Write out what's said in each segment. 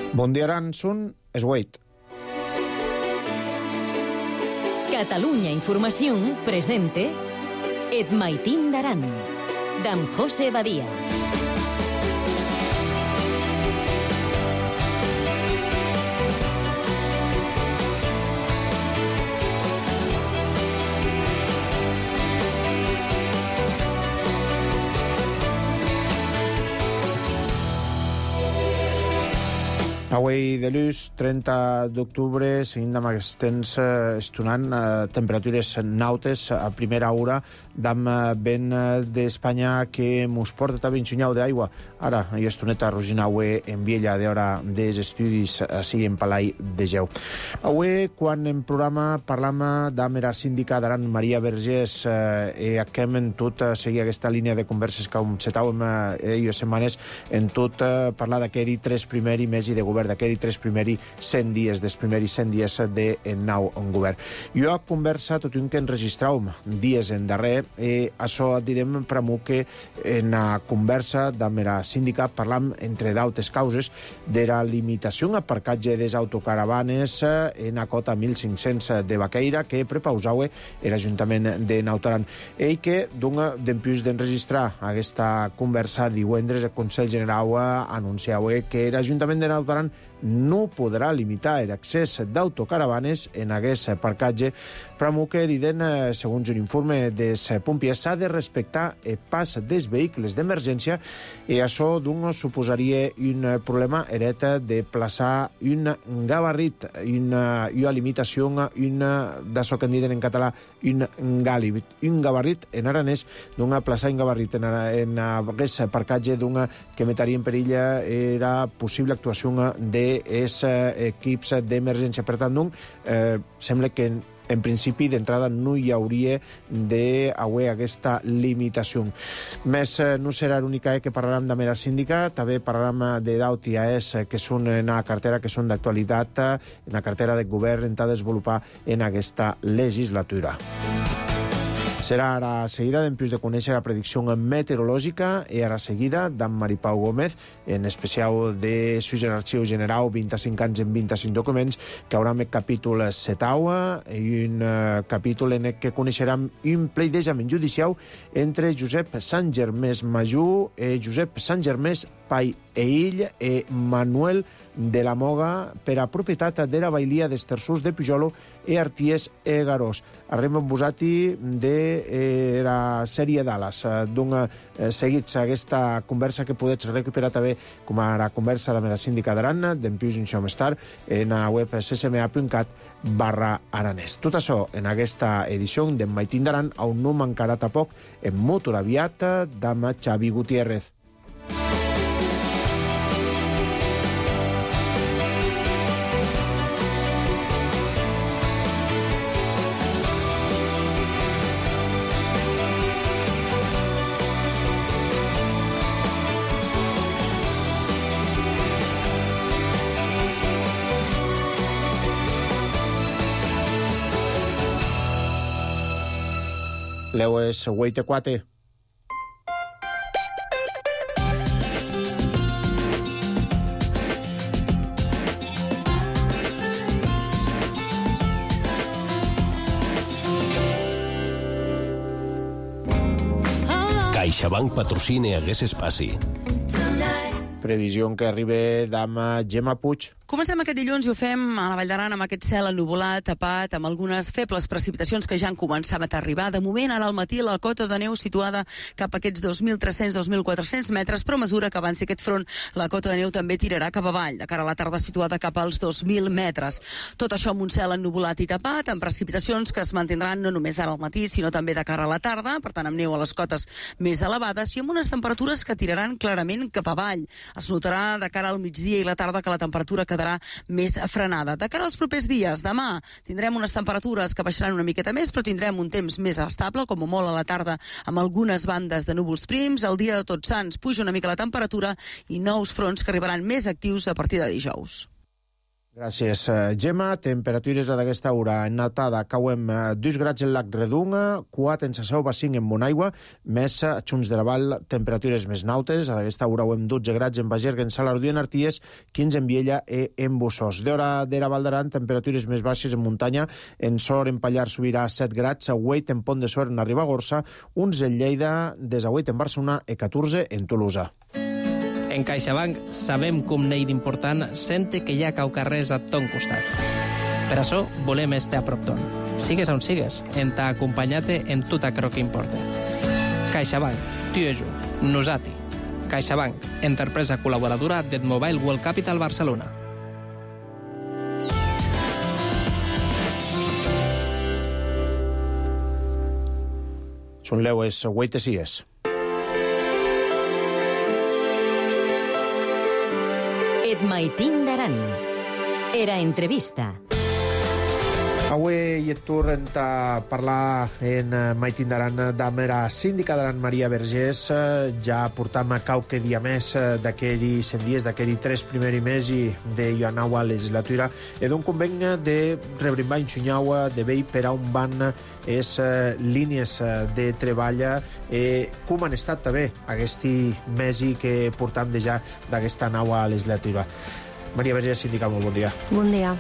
Bon dia, Aransun, és Wait. Catalunya Información presente Et Maitín d'Aran, d'en José Badia. Avui de lluç, 30 d'octubre, seguint amb aquest temps estonant temperatures nautes a primera hora d'am vent d'Espanya que mos porta a 21 d'aigua. Ara, hi estoneta rugint avui en Viella d'hora dels estudis així en Palai de Geu. Avui, quan en programa parlam d'am era síndica d'Aran Maria Vergés i achem en tot seguir aquesta línia de converses que encetàvem setmanes en tot parlar d'aquell 3 primers mesos de govern, d'aquell 3 primers 100 dies, dels primers 100 dies de nou en govern. Jo conversa tot un que enregistràvem dies en darrer, i això et direm per amor que en la conversa d'am era síndica parlam, entre d'altres causes, de la limitació a aparcatge des autocaravanes en a cota 1.500 de Baqueira que prepausava l'Ajuntament de Nautaran. Ell que, d'empús d'enregistrar aquesta conversa divendres, el Consell General anunciava que l'Ajuntament de Nautaran no podrà limitar l'accés d'autocaravanes en aquest aparcatge, però que diden, segons un informe dels pompiers, s'ha de respectar el pas dels vehicles d'emergència i això suposaria un problema hereta de plaçar un gabarrit, una limitació, d'això que en diuen en català, un gabarrit en aranès, plaçar un gabarrit en aquest aparcatge que metaria en perill era possible actuació dels equips d'emergència. Per tant, sembla que en principi, d'entrada, no hi hauria d'haver aquesta limitació. Més, no serà l'única que parlarem de mera síndica, també parlarem de d'AUTIAES, que són en la cartera, que són d'actualitat, en la cartera de govern a desenvolupar en aquesta legislatura. Serà ara seguida d'empús de conèixer la predicció meteorològica i ara seguida d'en Maripau Gómez, en especial de su jerarquia general 25 anys en 25 documents, que haurà un capítol setaua i un capítol en què coneixerem un pleidejament judicial entre Josep Santgermès Majú i Josep Santgermès Pai ell i Manuel de la Moga per a propietat de la bailia d'Estersús de Pujolo i Arties e Garós. Arribem amb vosati de la sèrie d'ales. Seguits aquesta conversa que podeu recuperar també com a la conversa de la síndica d'Aran, d'empius un xou més tard, en la web ccma.cat/aranès. Tot això en aquesta edició d'en Maitín d'Aran, on no mancarà tampoc en Motor Aviat d'en Xavi Gutiérrez. Leu és 8-4. CaixaBank patrocina aquest espai. Previsió que arriba d'am Gemma Puig. Comencem aquest dilluns i ho fem a la Vall d'Aran amb aquest cel ennuvolat, tapat, amb algunes febles precipitacions que ja han començat a arribar. De moment, ara al matí, la cota de neu situada cap a aquests 2.300-2.400 metres, però a mesura que avanci aquest front, la cota de neu també tirarà cap avall, de cara a la tarda situada cap als 2.000 metres. Tot això amb un cel ennuvolat i tapat, amb precipitacions que es mantindran no només ara al matí, sinó també de cara a la tarda, per tant amb neu a les cotes més elevades i amb unes temperatures que tiraran clarament cap avall. Es notarà de cara al migdia i la tarda que la temperatura quedarà més frenada. De cara als propers dies, demà tindrem unes temperatures que baixaran una miqueta més, però tindrem un temps més estable, com a molt a la tarda, amb algunes bandes de núvols prims. El dia de Tots Sants puja una mica la temperatura i nous fronts que arribaran més actius a partir de dijous. Gràcies, Gemma. Temperatures d'aquesta hora en Natada. Cauem 2 grads en Lac Redunga, 4 en Sasseu, 5 en Monaigua, més a Junts de la Vall, temperatures més nautes. D'aquesta hora hem 12 grads en Bagerga, en Salardú i en Arties, 15 en Viella i en Bussós. D'hora d'Era Val d'Aran, temperatures més baixes en muntanya. En Sor, en Pallar, subirà 7 grads, a Hueit, en Pont de Suert, en Ribagorça, uns en Lleida, des a Hueit, en Barcelona, i 14 en Tolosa. En CaixaBank sabem com n'hi d'important sente que hi ha caucarrers a ton costat. Per això volem estar a prop ton. Sigues on sigues, en ta acompanyat en tot aquello que importa. CaixaBank, tu i jo, nosati. CaixaBank, empresa col·laboradora del Mobile World Capital Barcelona. Són leues 8:06. Et Maitín d'Aran. Era entrevista. Avui et tornem a parlar en Maitín d'Aran amb la síndica d'Aran, Maria Vergés. Ja portam a qualque dia més d'aquells 100 dies, d'aquells 3 primers mesos de la nova legislatura, i d'un conveni de rebrimbar i ensenyar de veure per on van les línies de treball, com han estat també aquests mesos que portam ja d'aquesta nova legislatura. Maria Vergés, síndica, molt bon dia. Bon dia.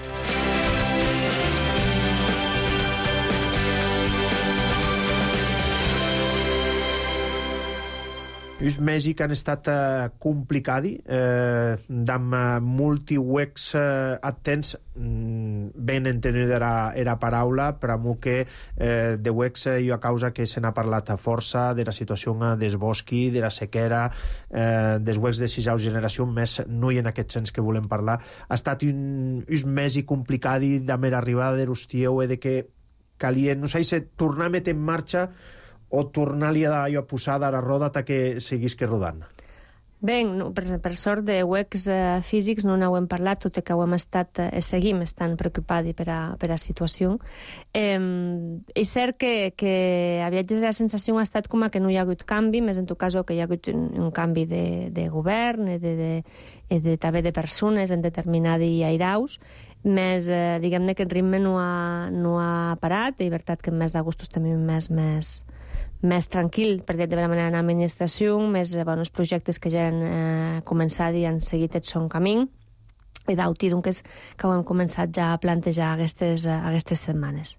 Els mesos que han estat complicats, amb multi-wecs attents, ben entenida era paraula, però que de wecs hi ha causa que se n'ha parlat a força, de la situació del bosqui, de la sequera, dels wecs de 6a generació, més no hi en aquest sens que volem parlar. Ha estat un mes complicat de mera arribada de l'hostieu, de que calia, no sé si tornar a metre en marxa o tornar-li a posar a la roda que seguís que rodant? Bé, per sort de wecs físics no n'hem parlat, tot i que hem estat, seguim estant preocupats per la situació. És cert que a viatges la sensació ha estat com que no hi ha hagut canvi, més en tot cas que hi ha hagut un canvi de govern, també de persones en determinats airaus, més, diguem-ne, que el ritme no ha parat, de veritat que en mes d'agost també més tranquil, per dir-ho de manera, en l'administració, més els projectes que ja han començat i han seguit el seu camí, i d'autí, doncs, que ho hem començat ja a plantejar aquestes setmanes.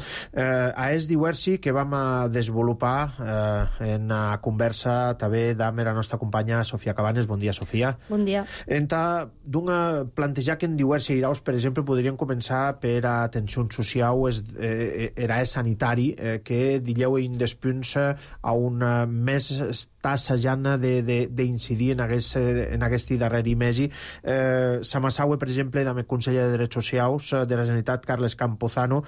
És diversi que vam desenvolupar en la conversa també amb la nostra companya Sofia Cabanes. Bon dia, Sofia. Bon dia. Plantejar que en diversi iraus, per exemple, podríem començar per atenció social, era sanitari, que diríeu un dels punts on més està assajant d'incidir en aquest darrer mesi. Samasaue, per exemple, amb el conseller de Drets Socials de la Generalitat, Carles Campuzano,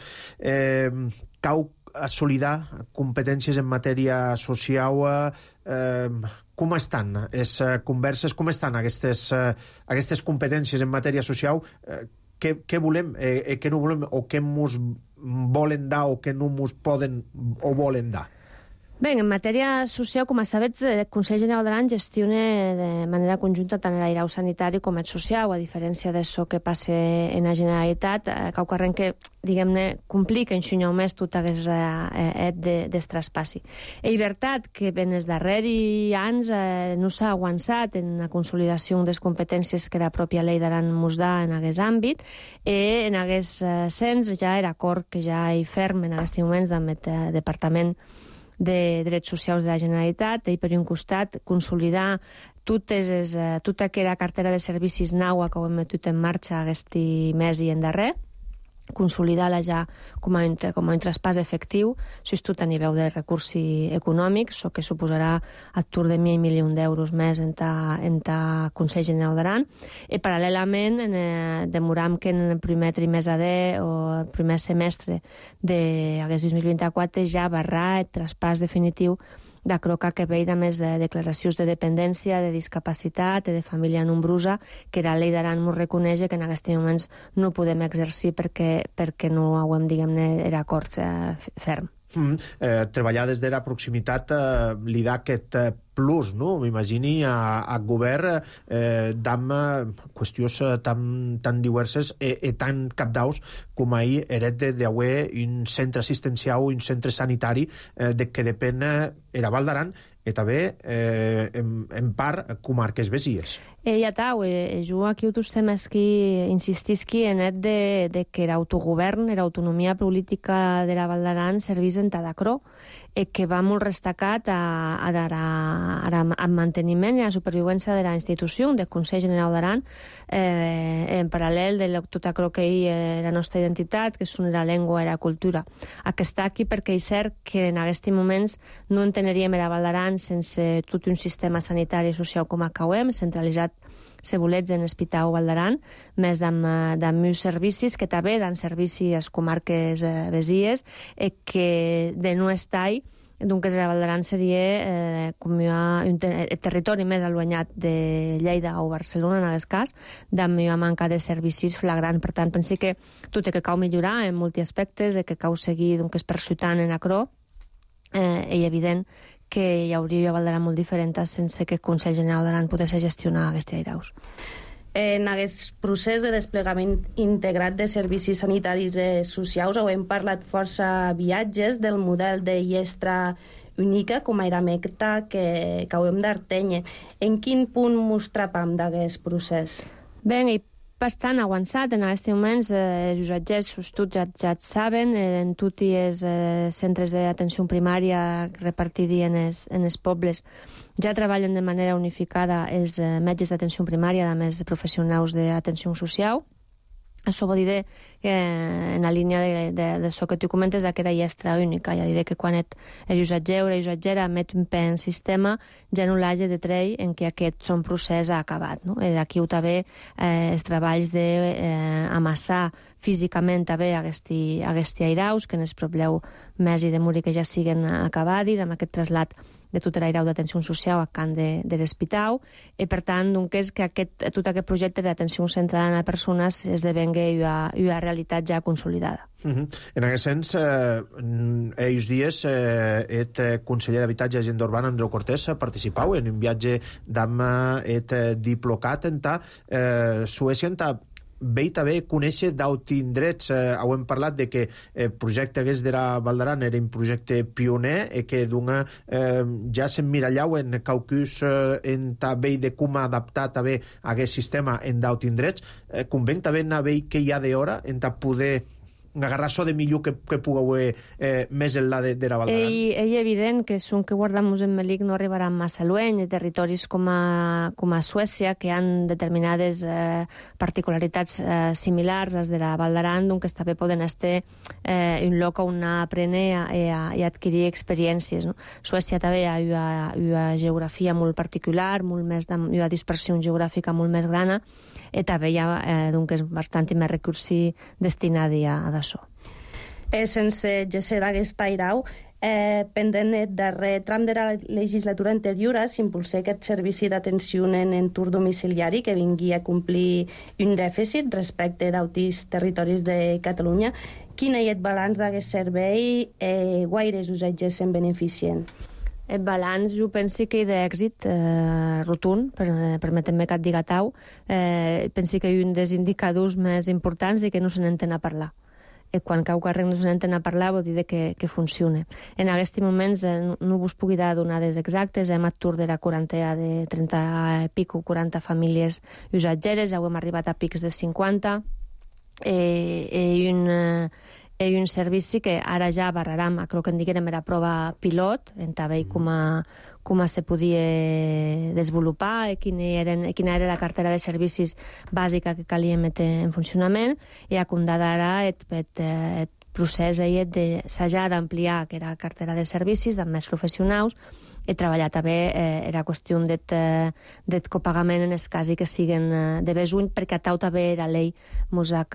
cau assolidar competències en matèria social. Com estan les converses, com estan aquestes competències en matèria social? Què volem, què no volem, o què ens volen dar o què no ens poden o volen dar? Bé, en matèria social, com a sabets, el Consell General d'Aran gestiona de manera conjunta tant l'airau sanitari com el social, a diferència d'això que passa en la Generalitat, que ocorren que, diguem-ne, complica enxunyar més tot aquest del traspassi. És veritat que en els darrers anys no s'ha avançat en la consolidació de les competències que la pròpia llei d'Aran mos dà en aquest àmbit, i en aquest sens ja era acord que ja hi ferm en aquests moments amb el Departament de Drets Socials de la Generalitat, i per un costat consolidar tota aquella cartera de servicis naua que ho hem metut en marxa aquest mes i en darrer, consolidar-la ja com a un traspàs efectiu, tot a nivell de recursos econòmics, o que suposarà atur de 1.000 milions d'euros més en el Consell General d'Aran. I paral·lelament demoram que en el primer trimestre o el primer semestre d'aquest 2024 ja barrà el traspàs definitiu de croca que ve de més de declaracions de dependència, de discapacitat, de família nombrosa, que la llei d'Aran ens reconeix que en aquests moments no podem exercir perquè no ho hem, diguem-ne, era acord ferm. Treballar des de la proximitat li da aquest plus, no? M'imagini a govern d'amb qüestions tan diverses e tan capdaus com ahir eret d'haver un centre assistencial, un centre sanitari que depèn era Val d'Aran i també en part comarques besies. Ja tau, jo aquí ho temes que insistisqui en de que l'autogovern, l'autonomia política de la Val d'Aran servís en Tadacró, que va molt destacat al manteniment i a la supervivència de la institució, del Consell General d'Aran, en paral·lel de tot allò que és la nostra identitat, que és la llengua i la cultura. Aquesta aquí perquè és cert que en aquests moments no enteneríem la Val d'Aran sense tot un sistema sanitari i social com acabem, centralitzat, si volets, en l'Hospital Val d'Aran, més d'amb servicis, que també dan servicis a les comarques besies, que de no estar doncs la Val d'Aran seria com el territori més allunyat de Lleida o Barcelona, en aquest cas, d'amb una manca de servicis flagrant. Per tant, penso que tot que cal millorar en molts aspectes, que cal seguir persuitant en acrò, és evident que hi hauria una Val d'Aran molt diferent sense que el Consell General d'Aran pogués gestionar aquests airaus. En aquest procés de desplegament integrat de servicis sanitaris i socials hem parlat força viatges del model de llestra única com era Mecta que acabem d'Arteny. En quin punt mos trapam d'aquest procés? Bé, i bastant avançat en aquests moments. Els jutges tots ja saben, en tots els centres d'atenció primària repartits en els pobles ja treballen de manera unificada els metges d'atenció primària, a més professionals d'atenció social. Això vol dir que en la línia d'això que tu comentes que era llestra única, ja diré que quan el usatger o la usatgera emet un pen sistema ja no l'hagi de treure en què aquest son procés ha acabat. No? D'aquí també els treballs d'amassar físicament també aquests airaus, que en el probleu més i de morir que ja siguen acabats, amb aquest trasllat de tot l'airau d'atenció social a can de l'hospital, i per tant és que tot aquest projecte d'atenció centrada en persones esdevengui una realitat ja consolidada. En aquest sens, ells dies el conseller d'Habitatge i Agenda Urbana, Andreu Cortés, participau en un viatge d'amb el diplocat en Suècia, bé també conèixer d'autindrets. Hem parlat de que el projecte de la Val d'Aran era un projecte pioner i que ja s'emmirallau en caucus en també de com adaptar també aquest sistema en d'autindrets. Conven també anar que hi ha d'hora en poder agarrar això de millor que pugueu més enllà de la Val d'Aran. És evident que són que guardamos en Melic no arribaran massa lluny, territoris com a Suècia, que han determinades particularitats similars als de la Val d'Aran, que també poden estar un lloc on aprendre i adquirir experiències. Suècia també hi ha una geografia molt particular, una dispersió geogràfica molt més gran, i també hi ha és bastant més recursos destinats a d'això. Sense gesser d'aquest airau, pendent el darrer tram de la legislatura anterior s'impulsà aquest servici d'atenció en entorn domiciliari que vingui a complir un dèficit respecte d'altres territoris de Catalunya. Quin és el balanç d'aquest servei i guaires usatges se'n beneficien? El balanç, jo penso que d'èxit rotund, permetem-me que et diga tau, penso que un dels indicadors més importants és que no se n'entén a parlar. Quan cau carrer no se n'entén a parlar vol dir que funciona. En aquests moments no vos pugui dar donades exactes, hem atur de la quarantena de 30 i pico, 40 famílies usatgeres, ja hem arribat a pics de 50, i un servici que ara ja barraram, crec que en diguem era prova pilot, en també com se podia desenvolupar, quina era la cartera de servicis bàsica que calia metre en funcionament, i a condadar el procés de s'haja d'ampliar que era cartera de servicis, d'amb més professionals, he treballat també era qüestió del copagament en els casos que siguen de besuny, perquè tau també la llei mos ha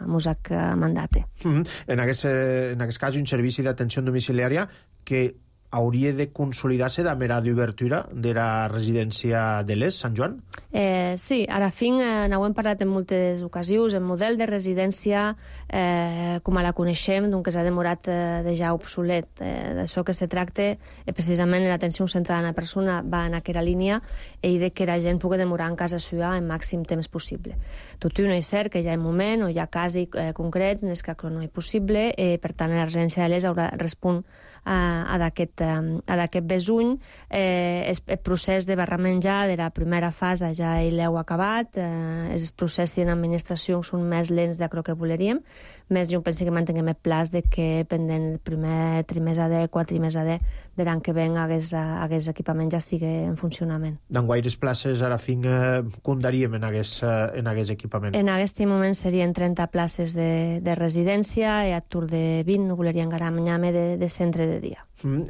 mandat. En aquest cas, un servici d'atenció domiciliària que hauria de consolidar-se de mera d'obertura de la residència de l'Est, Sant Joan? Sí, ara fin n'ho hem parlat en moltes ocasions. El model de residència, com la coneixem, doncs s'ha demorat ja obsolet. D'això que se tracta, precisament l'atenció centrada en la persona va en aquella línia i de que la gent pugui demorar en casa seva en màxim temps possible. Tot i no és cert que hi ha un moment o hi ha casos concrets en els que no és possible, per tant la residència de l'Est haurà respon a d'aquest besuny. El procés de barrament ja de la primera fase ja l'heu acabat. Els processos en administració són més lents de lo que volíem, més jo penso que mantinguem el pla de que pendent el primer trimestre, quatrimestre de l'any que ven aquest equipament ja sigui en funcionament. D'en guaires places ara fin comptaríem en aquest equipament? En aquest moment serien 30 places de residència i a tour de 20 no voleríem garam-me de centre de dia.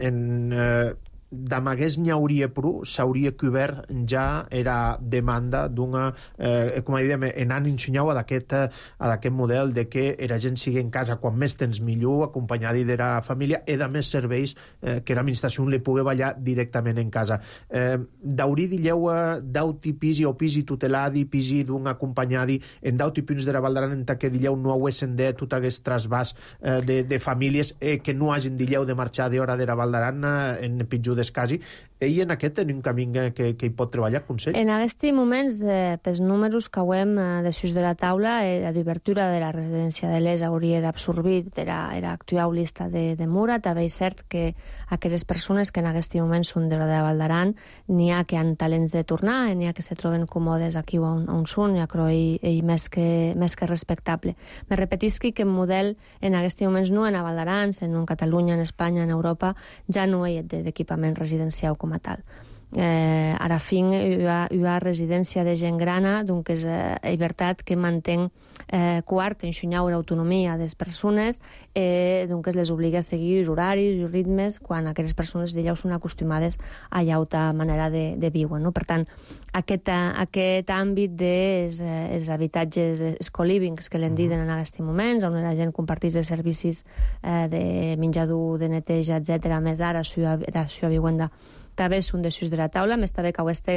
D'amagués n'hi hauria prou, s'hauria cobert ja era demanda d'una, com dèiem, en any ensenyau a d'aquest model de que la gent sigui en casa quan més temps millor, acompanyada de la família, i de més serveis que l'administració li pugui ballar directament en casa. D'hauria dilleu d'auti pisi o pisi tuteladi, pisi d'un acompanyadi en d'auti punts de la Val d'Aran en que dilleu no haguessin de tot aquest trasbàs de famílies que no hagin dilleu de marxar d'hora de la Val d'Aran en pitjor quasi. I en aquest tenim un camí que hi pot treballar, Consell? En aquests moments, pels números que hem de la taula, la d'obertura de la residència de l'Est hauria d'absorbir l'actual llista de Mura. També és cert que aquelles persones que en aquest moment són de la Val d'Aran n'hi ha que han talents de tornar, n'hi ha que se troben còmodes aquí on són, ja crec i més que respectable. Me repetisc que el model en aquests moments no en Val d'Aran, en Catalunya, en Espanya, en Europa, ja no hi ha d'equipament residencial com a tal. Ara fin hi ha residència de gent grana, doncs és veritat que mantenc quart ensenyar l'autonomia de les persones, doncs les obliga a seguir els horaris i els ritmes quan aquelles persones d'allà són acostumades a llauta manera de viure. Per tant, aquest àmbit dels habitatges, els co-livings que l'en dit en aquests moments, on la gent comparteix els servicis de menjador, de neteja, etc. Més ara, la seva vivenda també són desús de la taula, més també que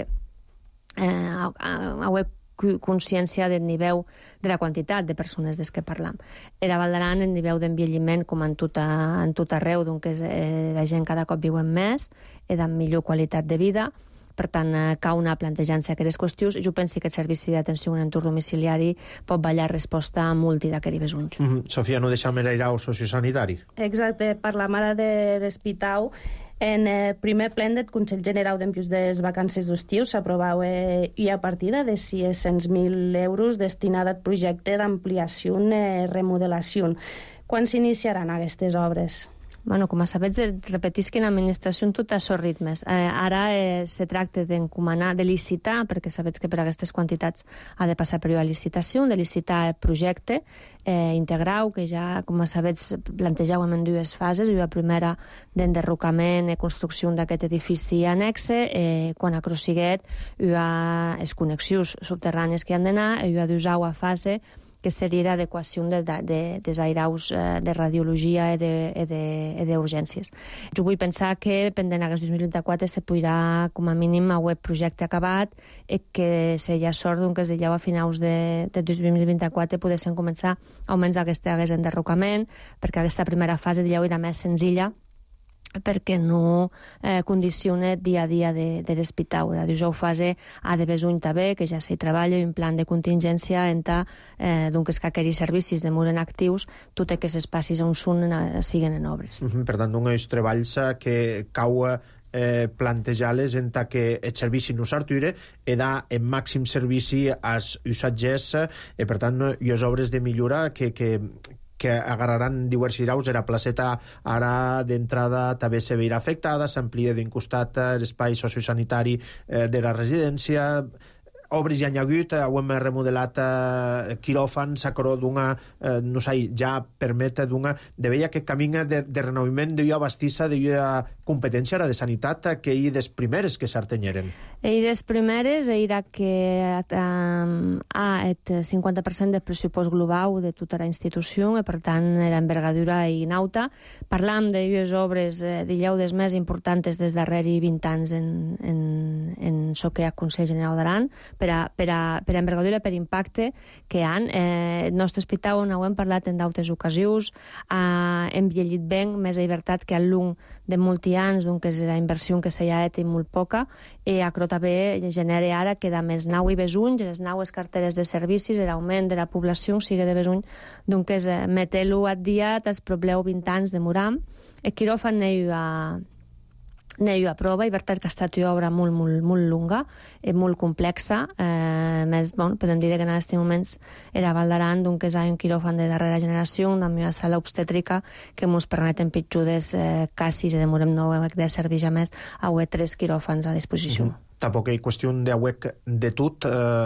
heu consciència del nivell de la quantitat de persones des que parlam. Era Val d'Aran el nivell d'envelliment com en tot arreu, doncs la gent cada cop viuen més i amb millor qualitat de vida. Per tant, cal anar plantejant-se aquestes qüestions. Jo penso que el servici d'atenció en entorn domiciliari pot ballar resposta a multi d'aquests besunys. Sofia, no deixem era el sociosanitari. Exacte, parlam ara de l'hospital. En el primer ple del Consell General d'Empius de les Vacances d'Estiu s'aprovava una partida de 600.000 euros destinada al projecte d'ampliació i remodelació. Quan s'iniciaran aquestes obres? Bueno, com a sabets, repetís que en l'administració tot a sos ritmes. Ara se tracta d'encomanar, de licitar, perquè sabets que per aquestes quantitats ha de passar per la licitació, de licitar el projecte integral, que ja, com a sabets, plantejàvem en dues fases. La primera d'enderrocament i construcció d'aquest edifici annexe, quan a Crosiguet hi ha les connexions subterrànies que han d'anar, i hi ha d'usar fase que seria l'adequació dels airaus de radiologia i d'urgències. Jo vull pensar que pendent aquest 2024 se podrà com a mínim a web projecte acabat i que si hi ha sort que es a finals de 2024 poguessin començar almenys aquest enderrocament, perquè aquesta primera fase era més senzilla perquè no condiciona dia a dia de l'hospital. La dijous fase ha de besuny també, que ja s'hi treballa, un plan de contingència doncs que aquells servicis de muren actius, tot i que els espacis on són siguen en obres. Per tant, uns treballs que cau plantejar-les en que el servici no s'arture i dar en màxim servici als usatgers, per tant, les obres de millora que agarraran diversos graus. La placeta ara d'entrada també se veurà afectada, s'amplia d'un costat l'espai sociosanitari de la residència. obres hi ha hagut, hem remodelat quiròfans, s'acoró d'una, no sé, ja permet d'una, de veia que camí de renovament d'una bastissa, d'una competència de sanitat que hi des primeres que s'artenyeren. I des primeres era que ha et 50% del pressupost global de tota la institució, i per tant era envergadura i nauta. Parlam de dues obres d'illeu des més importants des darrere 20 anys en so que hi ha Consell General d'Aran, per envergadura, per impacte que han. El nostre hospital, on ho hem parlat en d'altres ocasions, ha envellit ben, més llibertat que al lung de molts anys, doncs és la inversió que s'hi ha fet i molt poca, i acro també genera ara que de més nau i besuny, les naues carteres de servicis, l'augment de la població sigue de besuny, doncs meter-lo a dia es probleu 20 anys de muram. El quiròfan n'hi ha prova, i veritat que ha estat una obra molt, molt, molt lunga, molt complexa, més, podem dir que en aquests moments era Val d'Aran, doncs hi ha un quiròfan de darrera generació, una millor sala obstètrica que ens permeten pitjudes quasi, si demorem no de servir ja més, a 3 quiròfans a disposició. Tampoc hi ha qüestió de tot,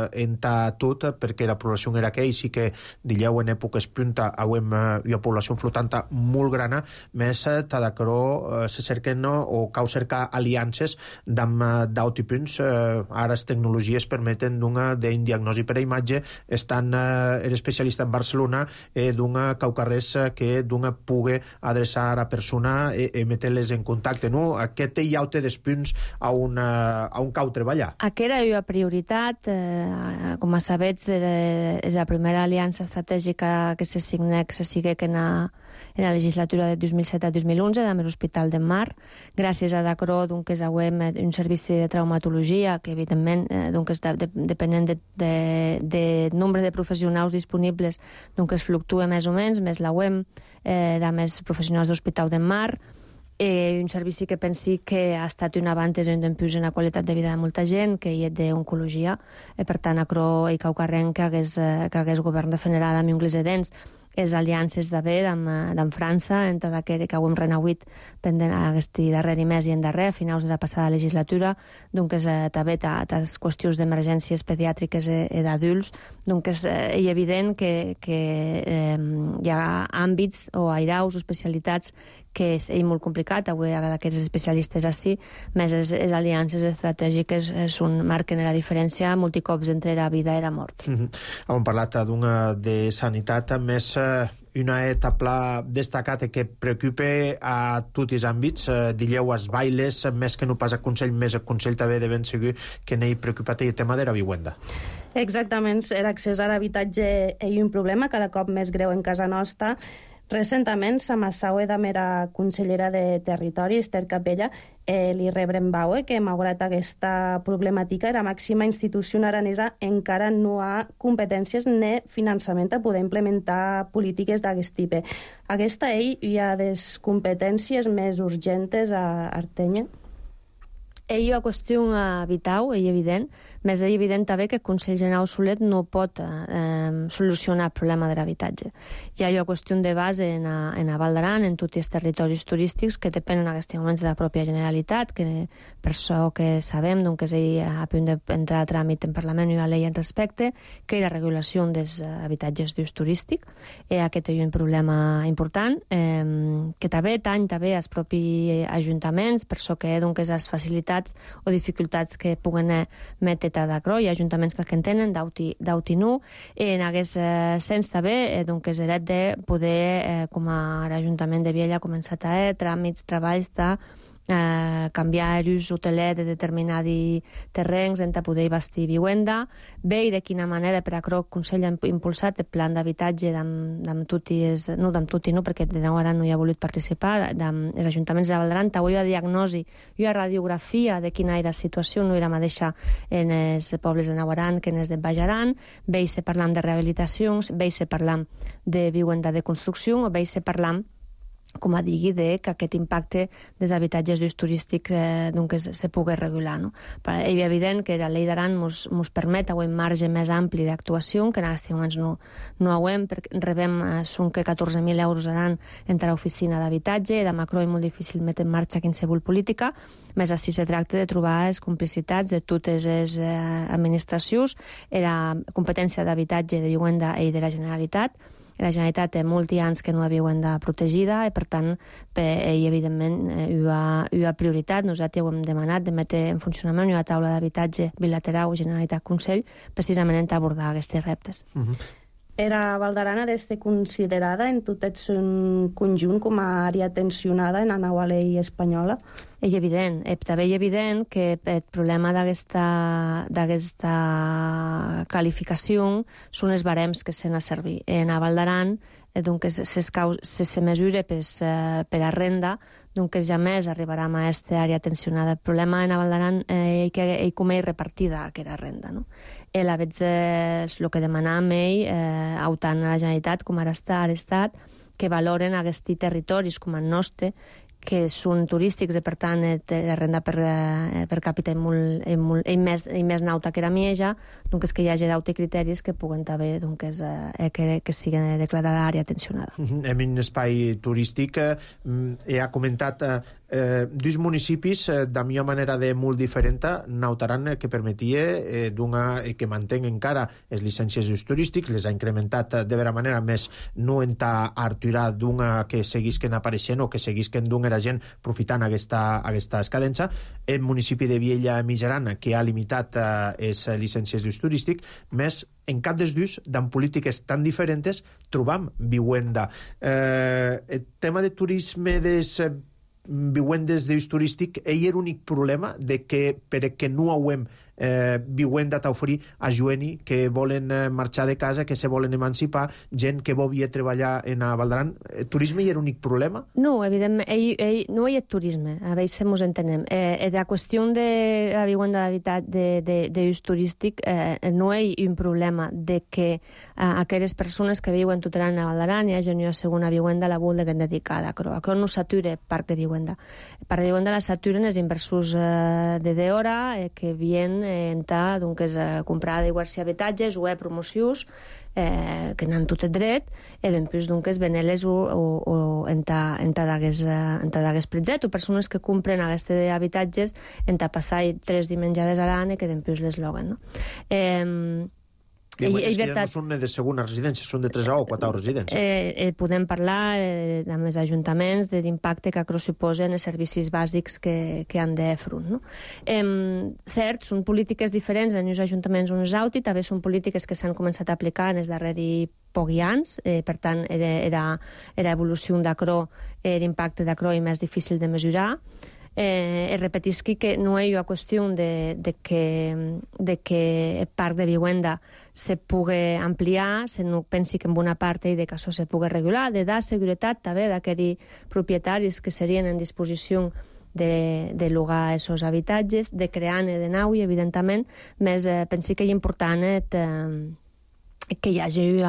perquè la població era aquella, sí que dilleu en èpoques punta hauem una població flotant molt grana, més tadacró se cerquen o cau cercar aliances d'auti punts. Ara les tecnologies permeten d'un diagnosi per a imatge, estan l'especialista en Barcelona d'un caucarrers que d'un pugui adreçar a la persona i metre-les en contacte. Aquest hi ha des punts a un cau treballar. Aquesta era una prioritat. Com a sabets, és la primera aliança estratègica que se sigue en la legislatura de 2007 a 2011 amb l'Hospital de Mar. Gràcies a Dacro, doncs, hauem un servici de traumatologia que, evidentment, depenent de nombre de professionals disponibles, doncs, fluctua més o menys, més la UEM, de més professionals d'Hospital de Mar, un servici que pensi que ha estat un avanç i un dempuix en la qualitat de vida de molta gent, que hi és d'oncologia, per tant, acro i caucarrenc que hagués govern de general amb ungles de dents. Les aliances d'haver amb França, entre que ho hem renauit pendent aquest darrer mes i en darrer, a finals de la passada legislatura, doncs també les qüestions d'emergències pediàtriques i d'adults, doncs és evident que hi ha àmbits o airaus o especialitats que és molt complicat, avui aquests especialistes així, més les aliances estratègiques marquen la diferència multicops entre la vida i la mort. Hem parlat de sanitat, més una etapa destacada que preocupa a tots els àmbits, dilleu als bailes, més que no pas a Consell, més a Consell també de ben segur que n'hi preocupat el tema de la vivienda. Exactament, l'accés a l'habitatge és un problema cada cop més greu en casa nostra. Recentment, s'amassaue de mera consellera de Territori, Esther Capella, li rebrem baue que, malgrat aquesta problemàtica, la màxima institució aranesa encara no ha competències ni finançament a poder implementar polítiques d'aquest tipus. Aquesta hi ha des competències més urgentes a Artenya? És una qüestió vital, és evident, més és evident també que el Consell General Solet no pot solucionar el problema de l'habitatge. Hi ha una qüestió de base en a Val d'Aran, en tots els territoris turístics que depenen en aquests moments de la pròpia Generalitat, que per això que sabem que és a punt d'entrar a tràmit en Parlament i una llei en respecte, que és la regulació dels habitatges d'ús turístic. Aquest és un problema important, que també també els propis ajuntaments, per això que les facilitats o dificultats que puguen metre d'Acro, hi ha ajuntaments que en tenen, d'auti nu, en aquest sens també, és l'het de poder, com a l'Ajuntament de Viella ha començat a tràmits, treballs de canviar l'ús hoteler de determinats terrenys en poder bastir vivienda. Bé, i de quina manera per Acro el Consell ha impulsat el plan d'habitatge d'amb tutti, no, perquè de nou ara no hi ha volut participar, dels ajuntaments de Val d'Aran, avui hi ha diagnosi i una radiografia de quina era la situació, no era mateixa en els pobles de Nauaran que en els de Baix Aran. Bé, se parlam de rehabilitacions, bé, se parlam de vivienda de construcció, o bé, se parlam com a digui, que aquest impacte dels habitatges d'ús turístic se pugui regular. No? Però és evident que la llei d'Aran ens permet un marge més ampli d'actuació, que en aquests moments no ho perquè rebem són que 14.000 euros Aran entre l'oficina d'habitatge, de macro és molt difícil metre en marxa qualsevol política, més així se tracta de trobar les complicitats de totes les administracions, la competència d'habitatge de vivenda i de la Generalitat. La Generalitat té molts anys que no ha vivenda protegida i, per tant, ell, evidentment, hi ha prioritat. Nosaltres ho hem demanat de mettre en funcionament una taula d'habitatge bilateral Generalitat-Consell precisament per abordar aquests reptes. Era Val d'Aran ha d'estar considerada en tot el seu conjunt com a àrea tensionada en la nova llei espanyola? És evident. També és evident que el problema d'aquesta qualificació són els barems que s'han a servir. En Val d'Aran, se mesura per a renda, doncs jamais arribarà a aquesta àrea tensionada. El problema en Val d'Aran és que com és repartida aquesta renda. No? El que demanàvem tant a la Generalitat com ara està a l'Estat, que valoren aquests territoris com el nostre, que són turístics i, per tant, la renda per càpita és més nauta que la Mieja, doncs que hi hagi d'altres criteris que puguen també que sigui declarada àrea tensionada. En un espai turístic ha comentat dos municipis de millor manera de molt diferent Nautaran que permetia que mantenga encara les llicències d'ús turístics, les ha incrementat de vera manera, més no en Arturà d'una que seguisquen apareixent o que seguisquen d'una la gent profitant aquesta escadença. El municipi de Viella Mitjaran, que ha limitat les llicències d'ús turístic, més en cap dels dos, d'en polítiques tan diferents, trobam vivenda. El tema de turisme des vivendes d'ús turístic, ell era l'únic problema de que perquè no hauem vivenda a oferir a joves que volen marxar de casa, que se volen emancipar, gent que volia treballar en Val d'Aran. El turisme hi era l'únic problema? No, evidentment, no hi ha turisme, a veure ens entenem. La qüestió de la vivenda d'ús turístic no hi ha un problema de que aquelles persones que viuen tot l'any a Val d'Aran hi hagi una segona vivenda a la vulguin dedicada a Acro. Acro no s'atura parc de vivenda. Parc de vivenda la s'aturen els inversors de d'hora que vien entrar a comprar diversos habitatges o promocions que n'han tot el dret i després venir-les o entrar d'aquest pretzet o persones que compren aquests habitatges entrar passar 3 dimenjades a l'any i que després les loguen. És que ja no són de segona residència, són de 3 o 4 residències. Podem parlar amb els ajuntaments de l'impacte que Acro suposa en els servicis bàsics que han de front. No? Cert, són polítiques diferents en els ajuntaments uns altres, també són polítiques que s'han començat a aplicar en els darrers pocs anys, per tant, era evolució d'Acro, l'impacte d'Acro és més difícil de mesurar. Repetisc que no hi ha qüestió de que el parc de vivenda se pugui ampliar, se no pensi que en bona part i de que això se pugui regular, de dar seguretat també d'aquells propietaris que serien en disposició de llogar aquests habitatges, de crear-ne de nou i, evidentment, més pensi que és important que hi hagi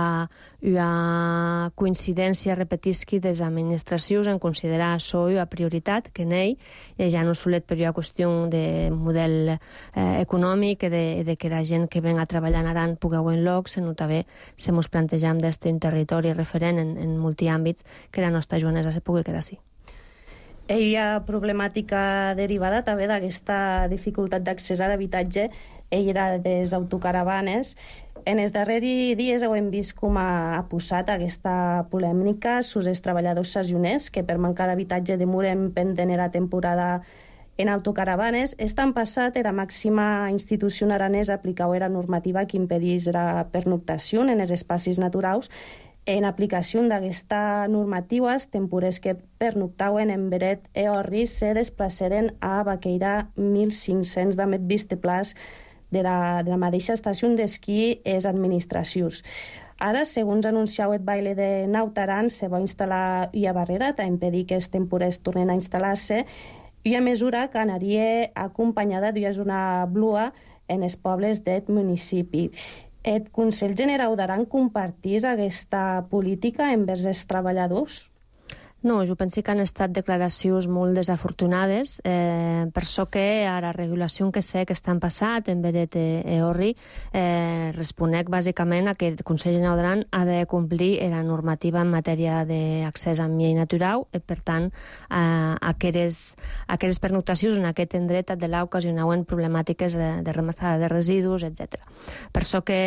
una coincidència, repetisqui, de les administracions en considerar això una prioritat, que en ell ja no solet per una qüestió de model econòmic, de que la gent que ven a treballar en Aran pugui haver lloc, sinó també se mos plantegem d'este un territori referent en multiàmbits que la nostra joanesa se pugui quedar així. Hi ha problemàtica derivada també d'aquesta dificultat d'accés a l'habitatge i era des autocaravanes. En els darrers dies hem vist com ha posat aquesta polèmica sobre els treballadors sazoners que per mancar d'habitatge demoren pendent la temporada en autocaravanes. Estan passat la màxima institució aranesa aplicava la normativa que impedís la pernoctació en els espais naturals. En aplicació d'aquesta normativa, els temporers que pernoctaven en Beret i Orris se desplaçaren a Baqueira 1.500 de met visteplats de la mateixa estació d'esquí és administracions. Ara, segons anunciau el baile de Nautaran, se va instal·lar una barrera per impedir que els temporers tornen a instal·lar-se i a mesura que anaria acompanyada d'una zona blua en els pobles del municipi. El Consell General d'Aran compartís aquesta política envers els treballadors? No, jo penso que han estat declaracions molt desafortunades, per això que a la regulació que sé que estan passat en Beret Orri, responec bàsicament a que el Consell General d'Aran ha de complir la normativa en matèria d'accés a ambient natural, per tant, aquelles pernoctacions en aquest endret de l'ocasionaven problemàtiques de remassada de residus, etc. Per això que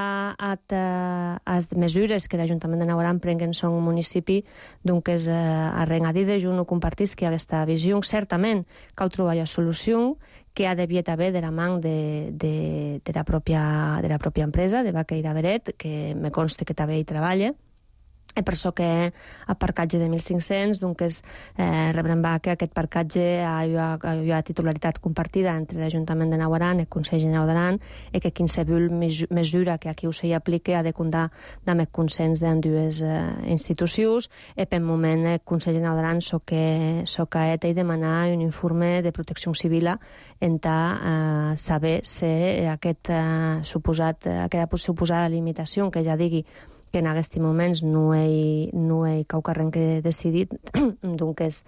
les mesures que l'Ajuntament de Naut Aran prenguen són un municipi que és arrengadides, jo no compartisc aquesta visió. Certament cal trobar la solució que ha deviat haver de la mà de la pròpia empresa, de Baqueira Beret, que me consta que també hi treballa. És per això que el parcatge de 1.500, doncs rebrem que aquest parcatge hi ha titularitat compartida entre l'Ajuntament de Naut Aran i el Consell General d'Aran, i que qualsevol mesura que aquí s'hi apliqui ha de comptar amb el consens d'ambdues institucions. I per moment el Consell General d'Aran soc a ETA i demanar un informe de protecció civil en saber si aquesta suposada limitació, que ja digui que en aquests moments no hi cau carrer que decidit, doncs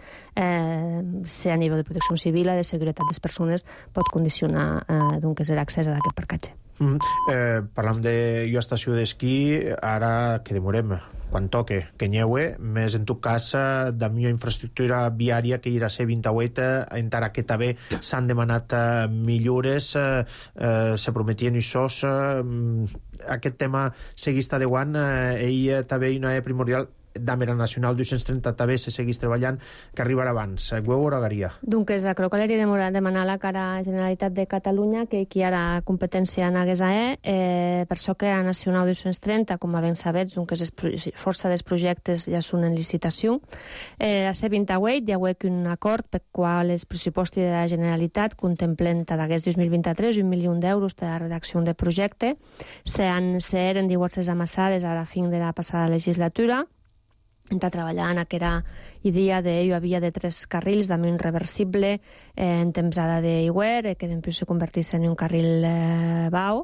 si a nivell de protecció civil, de seguretat de les persones, pot condicionar l'accés a aquest parcatge. Parlam de estació d'esquí, ara que demorem quan toque, que n'hi haurà, més en tot cas de millor infraestructura viària que irà a ser 28, encara que també s'han demanat millores, se prometien això, aquest tema seguís adequant, ell també hi ha primordial d'Àmera Nacional 230 també se seguís treballant, que arribarà abans. Ho agradaria. Doncs crec que l'hauria de demanar a la cara Generalitat de Catalunya que qui ara competència en hagués per això que a Nacional 230, com a ben sabets, força dels projectes ja són en licitació. A C28 hi ha un acord per qual els pressupostos de la Generalitat contemplen d'hagués 2023 1 milió d'euros de la redacció del projecte. S'eren diverses amassades a la fin de la passada legislatura. Està treballant aquella idea hi havia de 3 carrils d'ami un reversible en temporada d'Iguer, que després se convertís en un carril bau.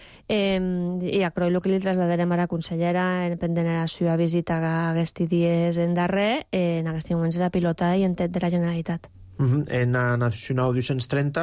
I a Croi el que li trasladarem a la consellera pendent a la seva visita aquests dies en darrer, en aquests moments la pilota i en tet de la Generalitat. En la Nacional 230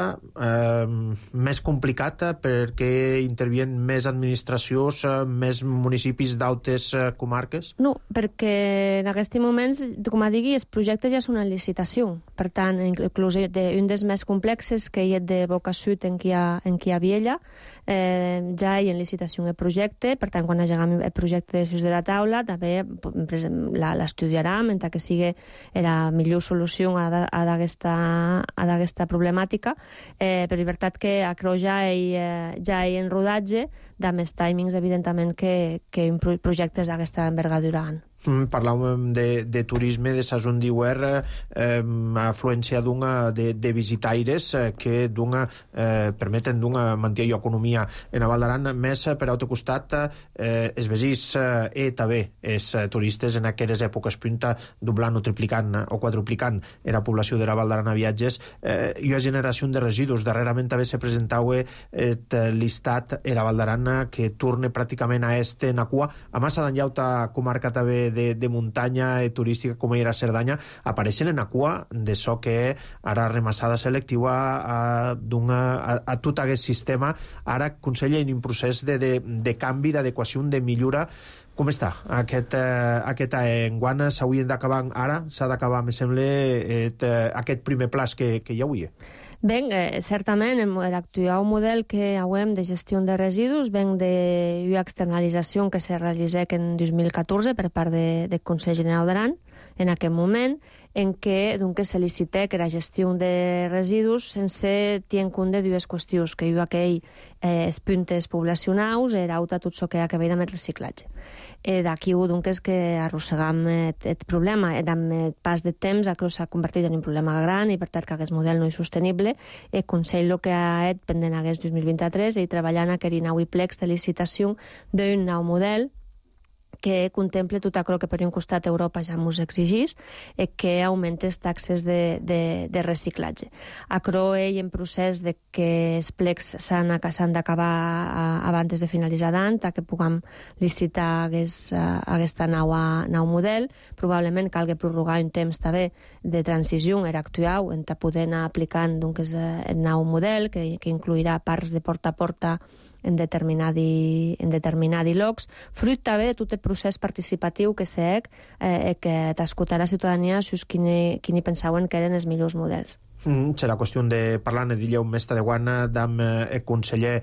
més complicat perquè intervien més administracions, més municipis d'altres comarques? No, perquè en aquests moments, com a digui, els projectes ja són en licitació. Per tant, inclús un dels més complexes, que hi ha de Boca Sud en qui hi ha Viella, ja hi ha en licitació el projecte. Per tant, quan hagin el projecte de Sus de la Taula, també l'estudiarem, mentre que sigui la millor solució a d'aquesta problemàtica, per veritat que a Creu ja hi en rodatge, de més timings, evidentment, que projectes d'aquesta envergadura. Parlàvem de turisme, de Sason d'Iguer, afluència de visitaires que permeten mantenir l'economia en Val d'Aran, més per altre costat es vesís també els turistes en aquelles èpoques punta doblant o triplicant o quadruplicant en la població de la Val d'Aran a viatges. Hi ha generació de residus. Darrerament també se presentava l'estat en la Val d'Aran que torna pràcticament a en a cua. A massa d'enllauta comarca també de muntanya turística com era Cerdanya, apareixen en a cua de so que ara remassada selectiva a tot aquest sistema. Ara consella en un procés de canvi, d'adequació, de millora. Com està aquest enguany? S'hauria d'acabar ara? S'ha d'acabar, me sembla, aquest primer plaç que hi hauria? Ben, certament, l'actual model que hauem de gestió de residus ven d'una externalització que se realitzà en 2014 per part del Consell General d'Aran, en aquest moment, en què se licita que la gestió de residus sense tenir en compte dues qüestions, que hi ha els puntes poblacionals, era tot això que ha acabat amb el reciclatge. D'aquí és que arrossegam el problema. Amb el pas de temps s'ha convertit en un problema gran i per tant que aquest model no és sostenible. El Consell el que ha fet pendent aquest 2023 i treballant a aquell nou plecs de licitació d'un nou model que contemple tot aquello que per un costat Europa ja ens exigís, que augmente les taxes de reciclatge. Aquerò ell en procés de que els plecs s'han d'acabar abans de finalitzar l'any, que puguem licitar aquesta nou model. Probablement calgui prorrogar un temps també de transició era actual, en poder anar aplicant el nou model, que incluirà parts de porta a porta en determinats llocs, fruit també de tot el procés participatiu que s'ha que t'escoltar la ciutadania sus quini pensaven que eren els millors models. Serà qüestió de parlar, ne diria un mestre de guana amb el conseller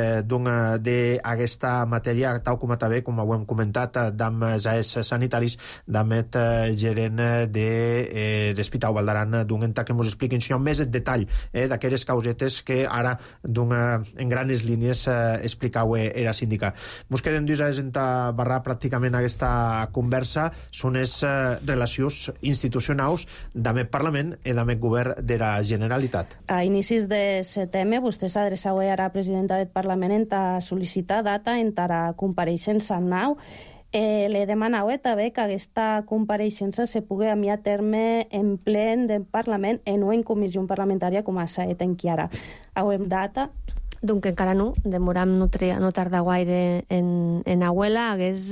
d'aquesta matèria, tal com també, com ho hem comentat, amb els AES sanitaris, amb el gerent de l'Hospital Vall d'Aran, d'un enta que ens expliquin més el detall d'aquestes causetes que ara, en grans línies, explicau era síndica. Ens queden dues AES barrar pràcticament aquesta conversa, són les relacions institucionals amb el Parlament i amb el govern de la Generalitat. A inicis de setembre, vostè s'adreçava a la presidenta del Parlament en sol·licitar data en la compareixença nou. Le demanau també que aquesta compareixença se pugui enviar a terme en plen del Parlament i no en comissió parlamentària com s'ha fet encara. Hauem data? Donc encara no, demoram no tardar gaire en Abuela. Hagués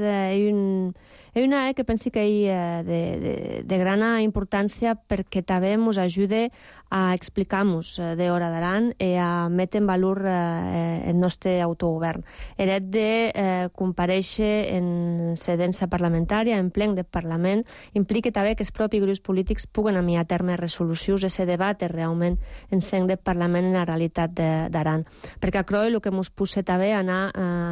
una que pensi que hi de gran importància perquè també ens ajuda a explicar-nos d'hora d'Aran i a metre en valor el nostre autogovern. Era de comparèixer en sedència parlamentària, en plen del Parlament, implica també que els propis grups polítics puguen enviar a terme resolucions i se debate realment en seny del Parlament en la realitat d'Aran. Perquè a Croy el que ens posa també anar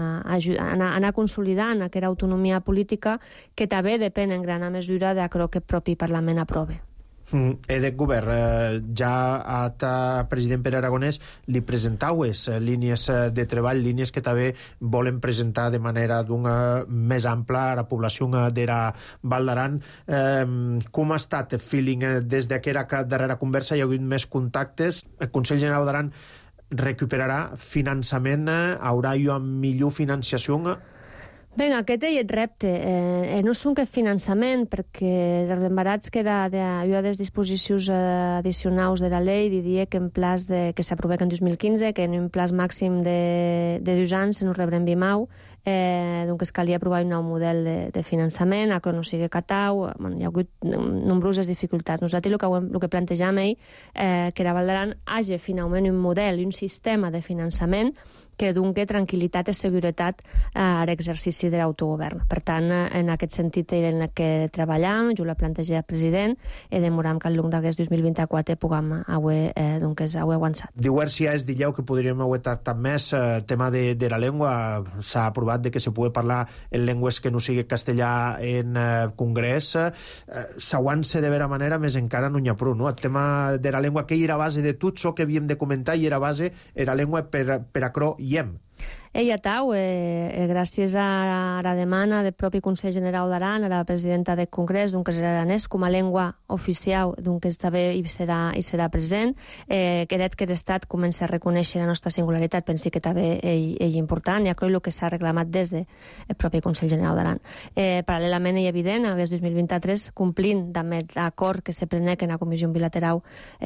consolidant aquesta autonomia política que també depèn en gran mesura d'aquello que el propi Parlament aprova. Edec govern, ja a president Pere Aragonès li presentaues línies de treball, línies que també volen presentar de manera més ampla a la població de la Val d'Aran. Com ha estat el feeling des d'aquesta darrera conversa? Hi ha hagut més contactes? El Consell General d'Aran recuperarà finançament? Haurà millor financiació? Bé, aquest és el repte. No són que finançament, perquè els embarats que hi ha des disposicions addicionals de la llei diria que en plaç que s'aproveix en 2015, que en un plaç màxim de 2 anys se nos rebrem Vimau, doncs calia aprovar un nou model de finançament, que no sigui catau. Hi ha hagut nombroses dificultats. Nosaltres el que plantejam que la Val d'Aran hagi finalment un model i un sistema de finançament que doni tranquil·litat i seguretat a l'exercici de l'autogovern. Per tant, en aquest sentit en què treballam, jo la planteja al president i demoram que al llarg d'aquest 2024 puguem haver avançat. Diu si és dieu que podríem haver tractat més el tema de la llengua. S'ha aprovat que se pugui parlar en llengües que no sigui castellà en congrés. S'aguança de vera manera, més encara no n'hi ha prou, no? El tema de la llengua, que hi era base de tot això que havíem de comentar, i era base era llengua per a cro Yem. Ella tau, gràcies a la demanda del propi Consell General d'Aran, a la presidenta del Congrés, doncs l'aranès com a llengua oficial, doncs també hi serà present. Crec que l'Estat comença a reconèixer la nostra singularitat, pensi que també és important, i això és el que s'ha reclamat des del propi Consell General d'Aran. Paral·lelament és evident, aquest 2023, complint amb l'acord que se prenec en la comissió bilateral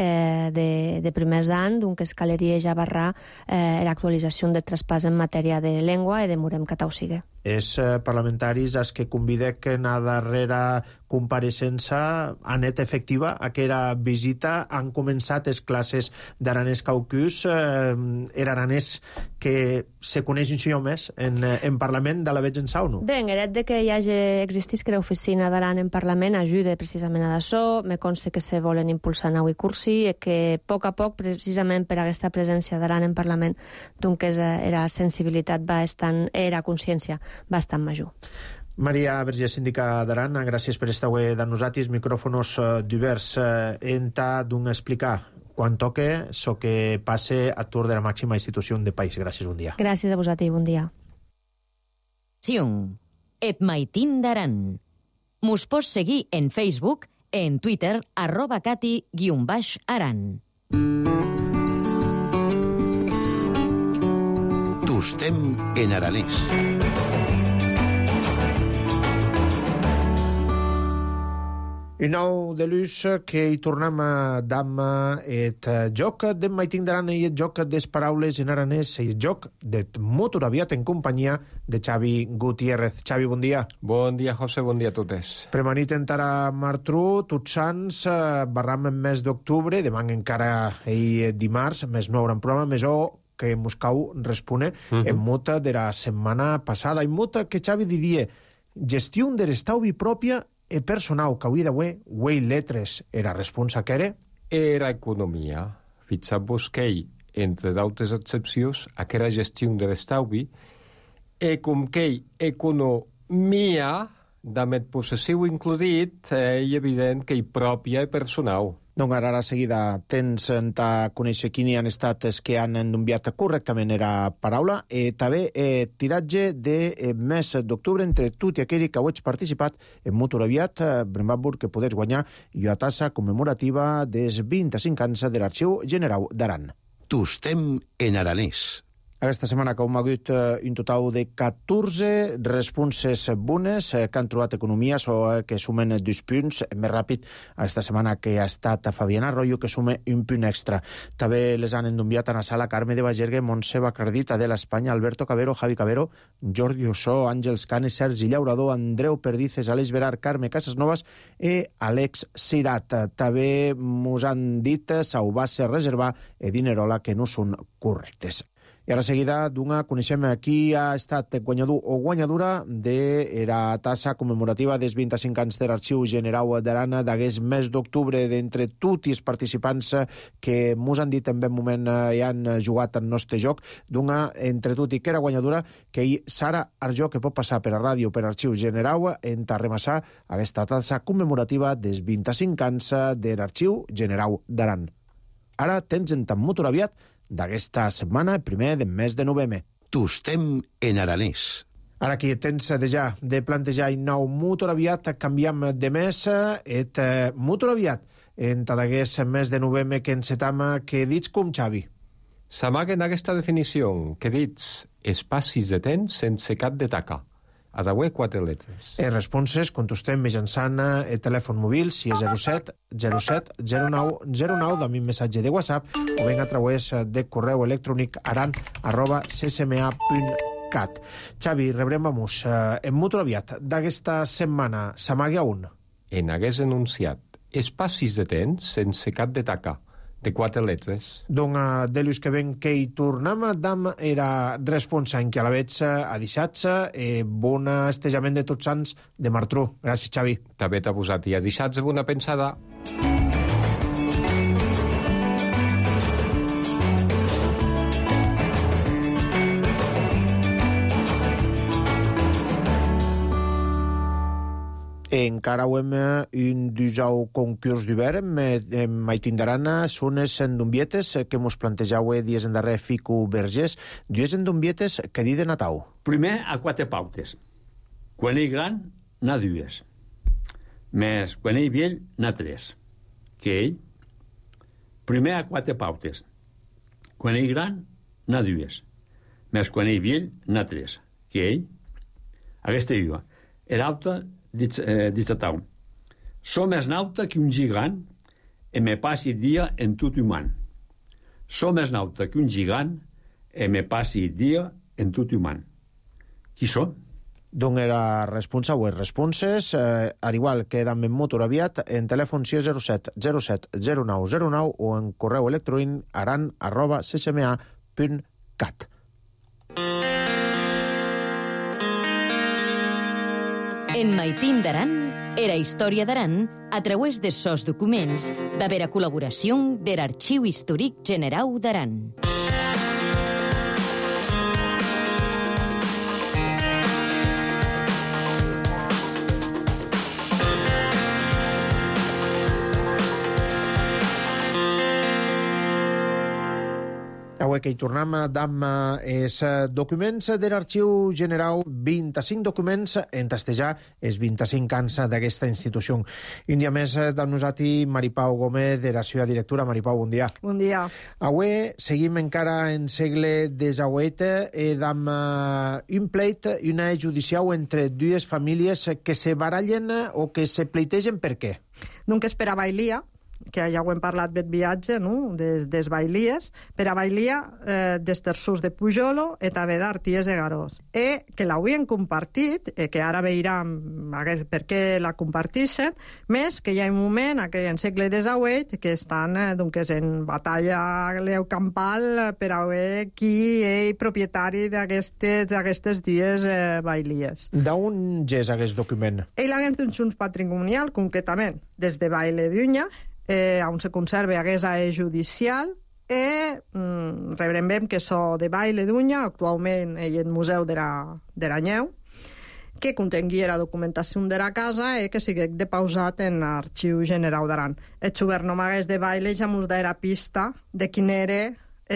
de primers d'any, doncs caleria ja barrar l'actualització del traspàs en matèria de llengua i demorem que tau siga. Els parlamentaris els que convidem a darrera compareixença han net efectiva aquesta visita, han començat les classes d'aranès caucus, aranès que se coneix un senyor més en Parlament de la veig en sau, no? Bé, en el que hi hagi existís que l'oficina d'Aran en Parlament ajuda precisament a d'això, me consta que se volen impulsar nou i cursi, i que a poc, precisament per aquesta presència d'Aran en Parlament, doncs era sensibilitat era consciència bastant major. Maria Vergés, síndica d'Aran, gràcies per estar avui de nosaltres. Micròfonos diversos explicar quan toque so que passe a tour de la màxima institució del país. Gràcies, bon dia. Gràcies a vosaltres, bon dia. Et maitin d'Aran. Mos pots seguir en Facebook, en Twitter, @cati_aran. Tostem en aranès. I nou de l'ús que hi tornem d'am et joc de Maitin d'Aran i et joc des paraules en aranès i et joc de motor aviat en companyia de Xavi Gutiérrez. Xavi, bon dia. Bon dia, José, bon dia a totes. Premanit encara Martru, tots sants, barram en mes d'octubre, demà encara dimarts, més no haurà programa, més que mos cau respone en muta de la setmana passada. En muta que Xavi diria gestió de l'estauvi pròpia e personal, que avui d'avui, uei letres, era responsa que era? Era economia. Fixam-vos que, entre d'altres excepcions, aquella gestió de l'estalvi, e com que economia, d'amet possessiu includit, és evident que hi pròpia i personal. Donc ara a seguida tens a conèixer quini han estat els que han enviat correctament era paraula i també tiratge de mes d'octubre entre tu i aquell que heu participat en Motor Aviat Brembamburg, que podeu guanyar una tassa commemorativa dels 25 anys de l'Arxiu General d'Aran. Tostem en aranès. Aquesta setmana que hem hagut un total de 14 responses bones que han trobat economies o que sumen 2 punts més ràpid aquesta setmana que ha estat Fabiana Arroyo, que sume un punt extra. També les han enviat a la sala Carme de Bagergue, Montse Bacardit, Adela Espanya, Alberto Cabero, Javi Cabero, Jordi Ossó, Àngels Canes, Sergi Llaurador, Andreu Perdices, Aleix Verar, Carme Casasnovas i Àlex Cirat. També mos han dit Saubase Reservar i Dinerola, que no són correctes. I a la seguida coneixem qui ha estat guanyador o guanyadora de la tassa commemorativa dels 25 anys de l'Arxiu General d'Aran d'aquest mes d'octubre, d'entre tots els participants que mos han dit en ben moment i han jugat al nostre joc, entre tot i que era guanyadora, que hi Sara Arjó, que pot passar per a ràdio per Arxiu General en remassar aquesta tassa commemorativa dels 25 anys de l'Arxiu General d'Aran. Ara tens en tan Motor Aviat d'aquesta setmana, el primer del mes de novembre. Tostem en aranès. Ara que tens de plantejar un nou Motor Aviat, canviem de mes, et Motor Aviat, en d'aquest mes de novembre que encetam, que dits com Xavi? S'amaguen aquesta definició, que dits espacis de temps sense cap de taca. A d'avui 4 letres. Responses contestem mitjançant el telèfon mòbil, si és 07 07 09 09, d'ami missatge de WhatsApp, o ben a través de correu electrònic aran@ccma.cat. Xavi, rebrem-vos en Motor Aviat d'aquesta setmana. S'amaga on? En hagués enunciat espacis de temps sense cap de taca, de 4 letres. Donc, de l'ús que ven que hi tornem, dam era responsa en que a la veig a deixats bon estejament de tots sants de Martru. Gràcies, Xavi. També t'ha posat i a deixats bona pensada. Encara hem un dijau concurs d'hivern, mai tindran unes endombietes que mos plantejau dies en darrer Fico Vergés, dues endombietes que di de Natau. Primer a 4 pautes. Quan ell gran, n'ha 2. Més quan ell vell, n'ha 3. Que ell? Primer a 4 pautes. Quan ell gran, n'ha 2. Més quan ell vell, n'ha 3. Que ell? Aquesta diu. Era alta dit a tau. Som més nauta que un gigant e me passi dia en tot humà. Som més nauta que un gigant e me passi dia en tot humà. Qui som? Donc era responsa o responses, al igual que en Motor Aviat, en telèfon 607 07 09 09 o en correu electrònic aran@ccma.cat. En Maitin d'Aran, era història d'Aran a través de sos documents de la col·laboració de l'Arxiu Històric General d'Aran. Avui que hi tornem d'am els documents de l'Arxiu General, 25 documents en tastejar els 25 anys d'aquesta institució. Un dia més amb nosaltres Maripau Gómez, de la seva directora. Maripau, bon dia. Bon dia. Avui seguim encara en segle XVIII amb un pleit i una judicial entre dues famílies que se barallen o que se pleitegen per què? Donc per a Bailia, que ja ho hem parlat del viatge, no? des Bailies, per a Bailia des terços de Pujolo e també d'Arties de Garós. E que l'havien compartit, que ara veurem per què la compartixen, més que hi ha un moment, en segle XVIII, que estan en batalla campal per a veure qui és propietari d'aquestes dues Bailies. D'on és aquest document? Ell ha un junts patrimonial, concretament, des de Baile d'Unya, on se conserva aquesta judicial, rebrem que so de Baile d'Unya, actualment hi ha el Museu de l'Anyeu, que contengui la documentació de la casa i que sigui depausat en l'Arxiu General d'Aran. El xubernomagues de Baile ja mos da la pista de quin era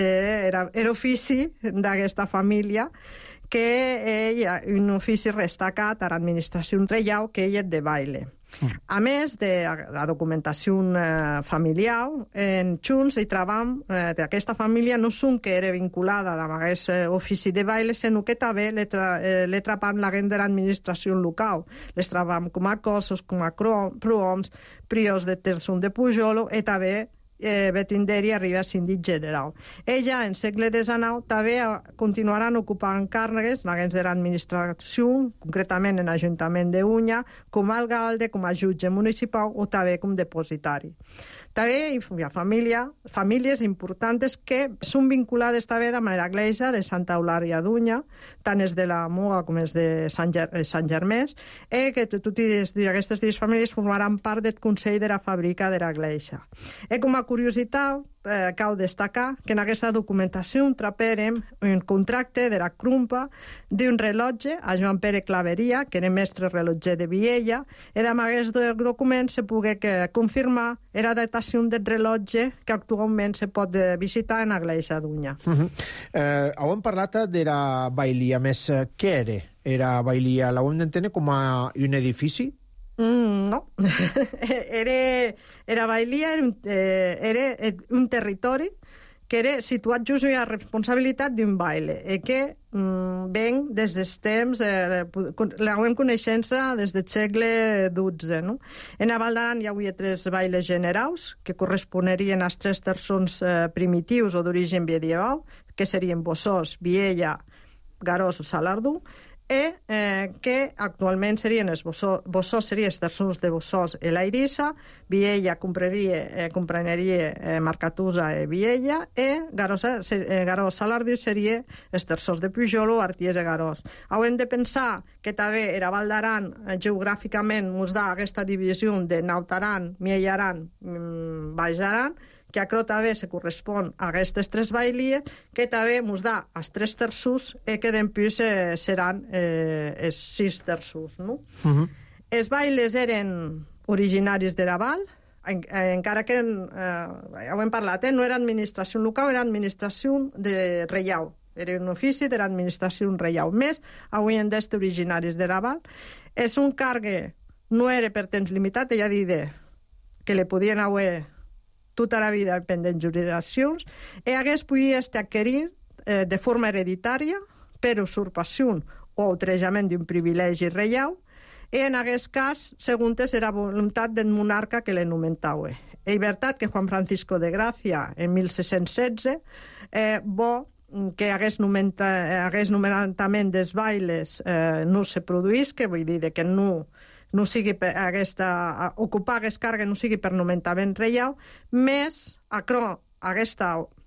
l'ofici d'aquesta família, que hi ha un ofici destacat a l'administració reial, que és de Baile. A més de la documentació familiar, en Junts hi trobam d'aquesta família no són que era vinculada amb aquest ofici de Baile, sinó que també le trobam la gent de l'administració local. Les trobam com a cossos, com a prohoms, priors de Terçon de Pujolo i també Betinderi arriba a síndic general. Ella, en segle XIX, també continuaran ocupant càrregues de l'administració, concretament en l'Ajuntament d'Unya, com a alcalde, com a jutge municipal o també com depositari. També hi ha famílies importants que són vinculades també de manera església de Santa Eulària d'Unya, tant és de la Muga com és de Sant Germès, que totes aquestes dues famílies formaran part del Consell de la Fàbrica de l'Església. Com a curiositat, cal destacar que en aquesta documentació traperem un contracte de la Crumpa d'un rellotge a Joan Pere Claveria, que era mestre rellotger de Viella, i amb aquest document se pogué confirmar la datació del rellotge que actualment se pot visitar en l'església d'Unya. Hem parlat de la Bailia, més què era? Era Bailia, l'hem d'entendre com a un edifici? No. Era Bailia era un territori que era situat just a la responsabilitat d'un baile i que ven des dels temps, l'hem coneixença des del segle XII. No? En la Val d'Aran hi havia 3 bailes generals que corresponerien als 3 terçons primitius o d'origen medieval, que serien Bossòs, Viella, Garós o Salardú, que actualment serien els Bossòs, serien els terçons de Bossòs i la Irissa, Viella compreneria Marcatusa i Viella, i Garós Salardú seria els terçons de Pujolo, Arties i Garós. Hem de pensar que també la Val d'Aran geogràficament ens da aquesta divisió de Naut Aran, Miell Aran, Baix Aran, que això també se correspon a aquestes 3 bailies, que també ens da els 3 terços i que després seran els 6 terços. No? Els bailes eren originaris de la Val, encara que, ho hem parlat, no era administració local, era administració de reial. Era un ofici de l'administració reial. Més, avui en dia són originaris de la Val. És un càrrec, no era per temps limitat, ja diré que li podien haver tota la vida pendent jurisdiccions, i hagués podia estar adquirit de forma hereditària per usurpació o outrejament d'un privilegi reial, i en aquest cas, segons era voluntat del monarca que l'enomentava. És veritat que Juan Francisco de Gracia, en 1616, que hagués nomenament dels bailes no se produís, que vull dir que no sigui per ocupar aquest càrrec no sigui per nomenament reial, més aquest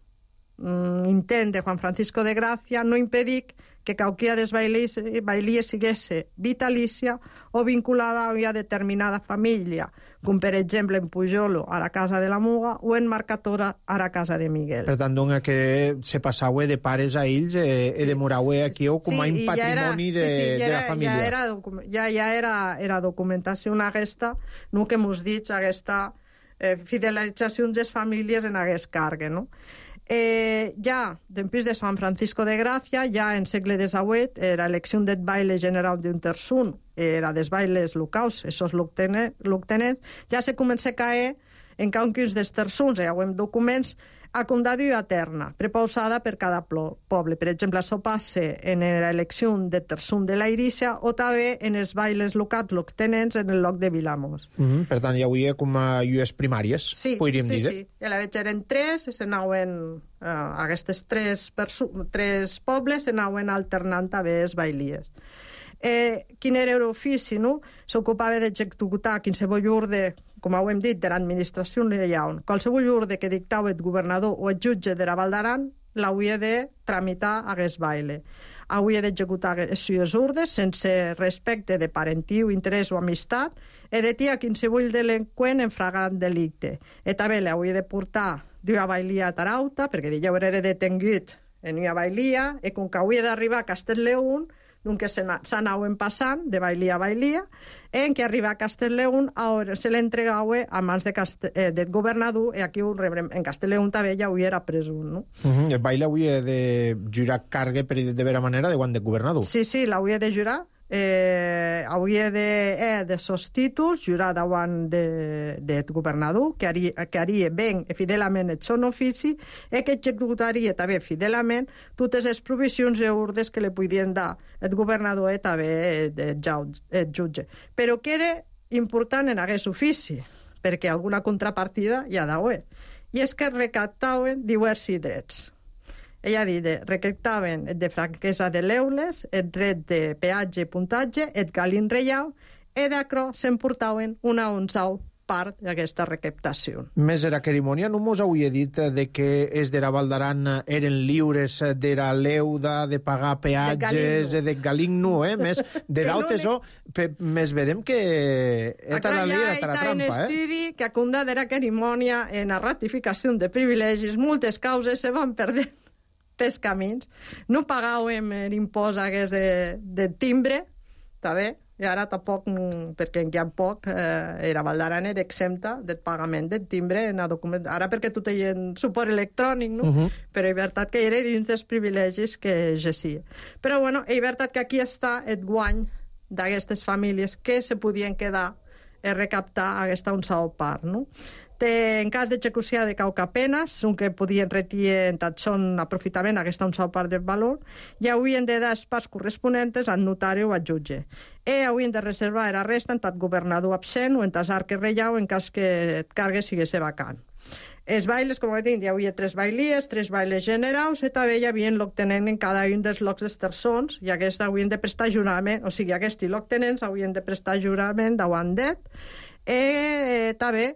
intent de Juan Francisco de Gracia no impedir que qualquia de les bailies sigués vitalícia o vinculada a una determinada família, com per exemple en Pujolo a la casa de la Muga o en Marcatora a la casa de Miguel. Per tant, doncs, que se passava de pares a ells i de morava aquí com a un patrimoni de la família. Ja era documentació aquesta, no que mos dit aquesta fidelització de les famílies en aquest càrrec, no? Ja, després de Sant Francisco de Gràcia, ja en segle XVIII, era elecció del baile general d'un terçun, era dels bailes locals, esos loctenents, ja se comença a caer en cadun dels terçuns, hi ha documents, a condadio eterna, prepausada per cada poble. Per exemple, això passa en l'elecció de terçun de la Irícia o també en els bailes locals loctenents en el lloc de Vilamos. Per tant, hi hauria com a llues primàries, podríem dir. Sí. I a la vegada eren tres, s'anaven aquestes tres pobles s'anaven alternant també les bailies. Quin era l'ofici, no? S'ocupava d'executar qualsevol ordre, com ho hem dit, de l'administració reial. Qualsevol ordre que dictava el governador o el jutge de la Val d'Aran l'hauria de tramitar a aquest baile. Hauria d'executar aquestes ordres sense respecte de parentiu, interès o amistat i detia qualsevol delinqüent en flagrant delicte. I també l'hauria de portar d'una bailia a Tarauta, perquè dijous era detengut en una bailia, i com que hauria d'arribar a Castellleón, que s'anaven passant de bailia a bailia, en què arriba a Castellleón se l'entregava a mans del governador, i aquí en Castellleón també ja ho era presum, no? El baile hauria de jurar càrrega, per dir de vera manera, davant del governador. Sí, l'hauria de jurar. Hauria de sos títols jurar davant del governador, que haria ben fidelament el son ofici i que executaria també fidelament totes les provisions i ordres que li podien dar el governador i també el jutge. Però que era important en aquest ofici, perquè alguna contrapartida hi ha d'haver, i és que recaptaven diversos drets. Ella ha dit, recaptaven el de franquesa de l'eules, el dret de peatge i puntatge, el galín reial, i d'acro s'emportaven una onzau part d'aquesta recaptació. Més era cerimònia, no mos hauria dit de que els de la Val d'Aran eren lliures de la leuda, de pagar peatges, de galín nu, més de dautes o més vedem que eta la llei era la trampa, en estudi que a conda de la cerimònia en la ratificació de privilegis, moltes causes se van perdent pels camins. No pagàvem l'impost de timbre, també, i ara tampoc, perquè hi ha poc, la Val d'Aran era exempta del pagament del timbre en el document. Ara perquè tot hi ha suport electrònic, no? Però és veritat que era dins dels privilegis que exercia. Però, bueno, és veritat que aquí està el guany d'aquestes famílies que se podien quedar a recaptar aquesta onzau part, no? En cas d'execució de caucapenes, que podien retirar en tot son aprofitament aquesta onzau part del valor, ja haurien de dar les parts corresponents al notari o al jutge. I haurien de reservar la resta en tot governador absent o en tot arque reial en cas que el càrrec sigués vacant. Els bailes, com he dit, hi havia 3 bailies, 3 bailes generals, i també hi havia l'octenent en cada un dels llocs dels terçons, i aquests haurien de prestar jurament, o sigui, aquests l'octenents haurien de prestar jurament davant d'ell, i també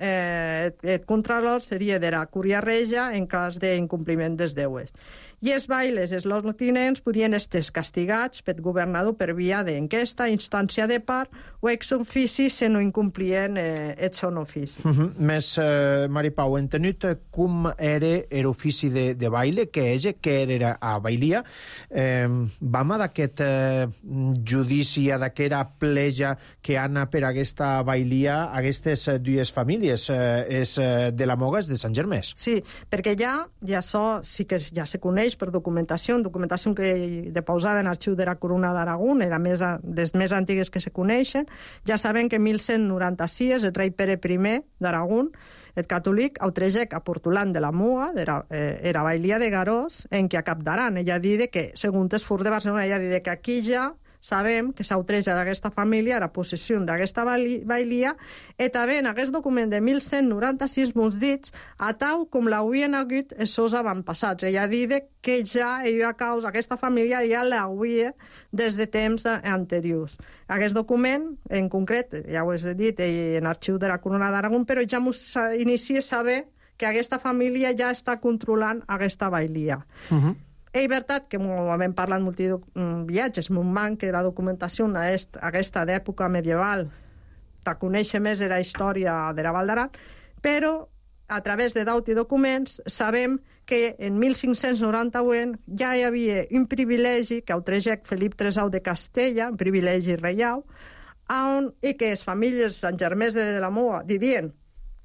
el contralor seria de la Cúria Regia en cas d'incompliment dels deues. I els bailes, els lotinents, podien estar castigats pel governador per via d'enquesta, instància de part o ex ofici si no incomplien el son ofici. Més, Mari Pau, hem tenit com era l'ofici de baile, que era a bailia. Vam a d'aquest judici, a d'aquera pleja que ana per aquesta bailia aquestes dues famílies, és de la Moga, és de Sant Germès. Sí, perquè ja això sí que ja se coneix per documentació que depausada en l'arxiu de la Corona d'Aragón, era des més antigues que se coneixen. Ja sabem que en 1196 el rei Pere I d'Aragón, el catòlic, autregec a Portolant de la Muga, era bailia de Garós, en què a Cap d'Aran. Ella diu que, segons es fur de Barcelona, ella diu que aquí ja sabem que s'autreja d'aquesta família la possessió d'aquesta bailia, i també en aquest document de 1196 mos dits a tau com l'haurien hagut els seus avantpassats. Ella diu que ja a causa aquesta família ja l'hauria des de temps anteriors. Aquest document, en concret, ja ho he dit, en l'arxiu de la Corona d'Aragón, però ja mos inicia a saber que aquesta família ja està controlant aquesta bailia. És veritat que hem parlat molt de viatges, m'ho manca la documentació aquesta d'època medieval, de conèixer més la història de la Val d'Aran, però a través de daut i documents sabem que en 1591 ja hi havia un privilegi que autregec Felip III de Castella, un privilegi reial, i que les famílies Sant Germès de la Moga didien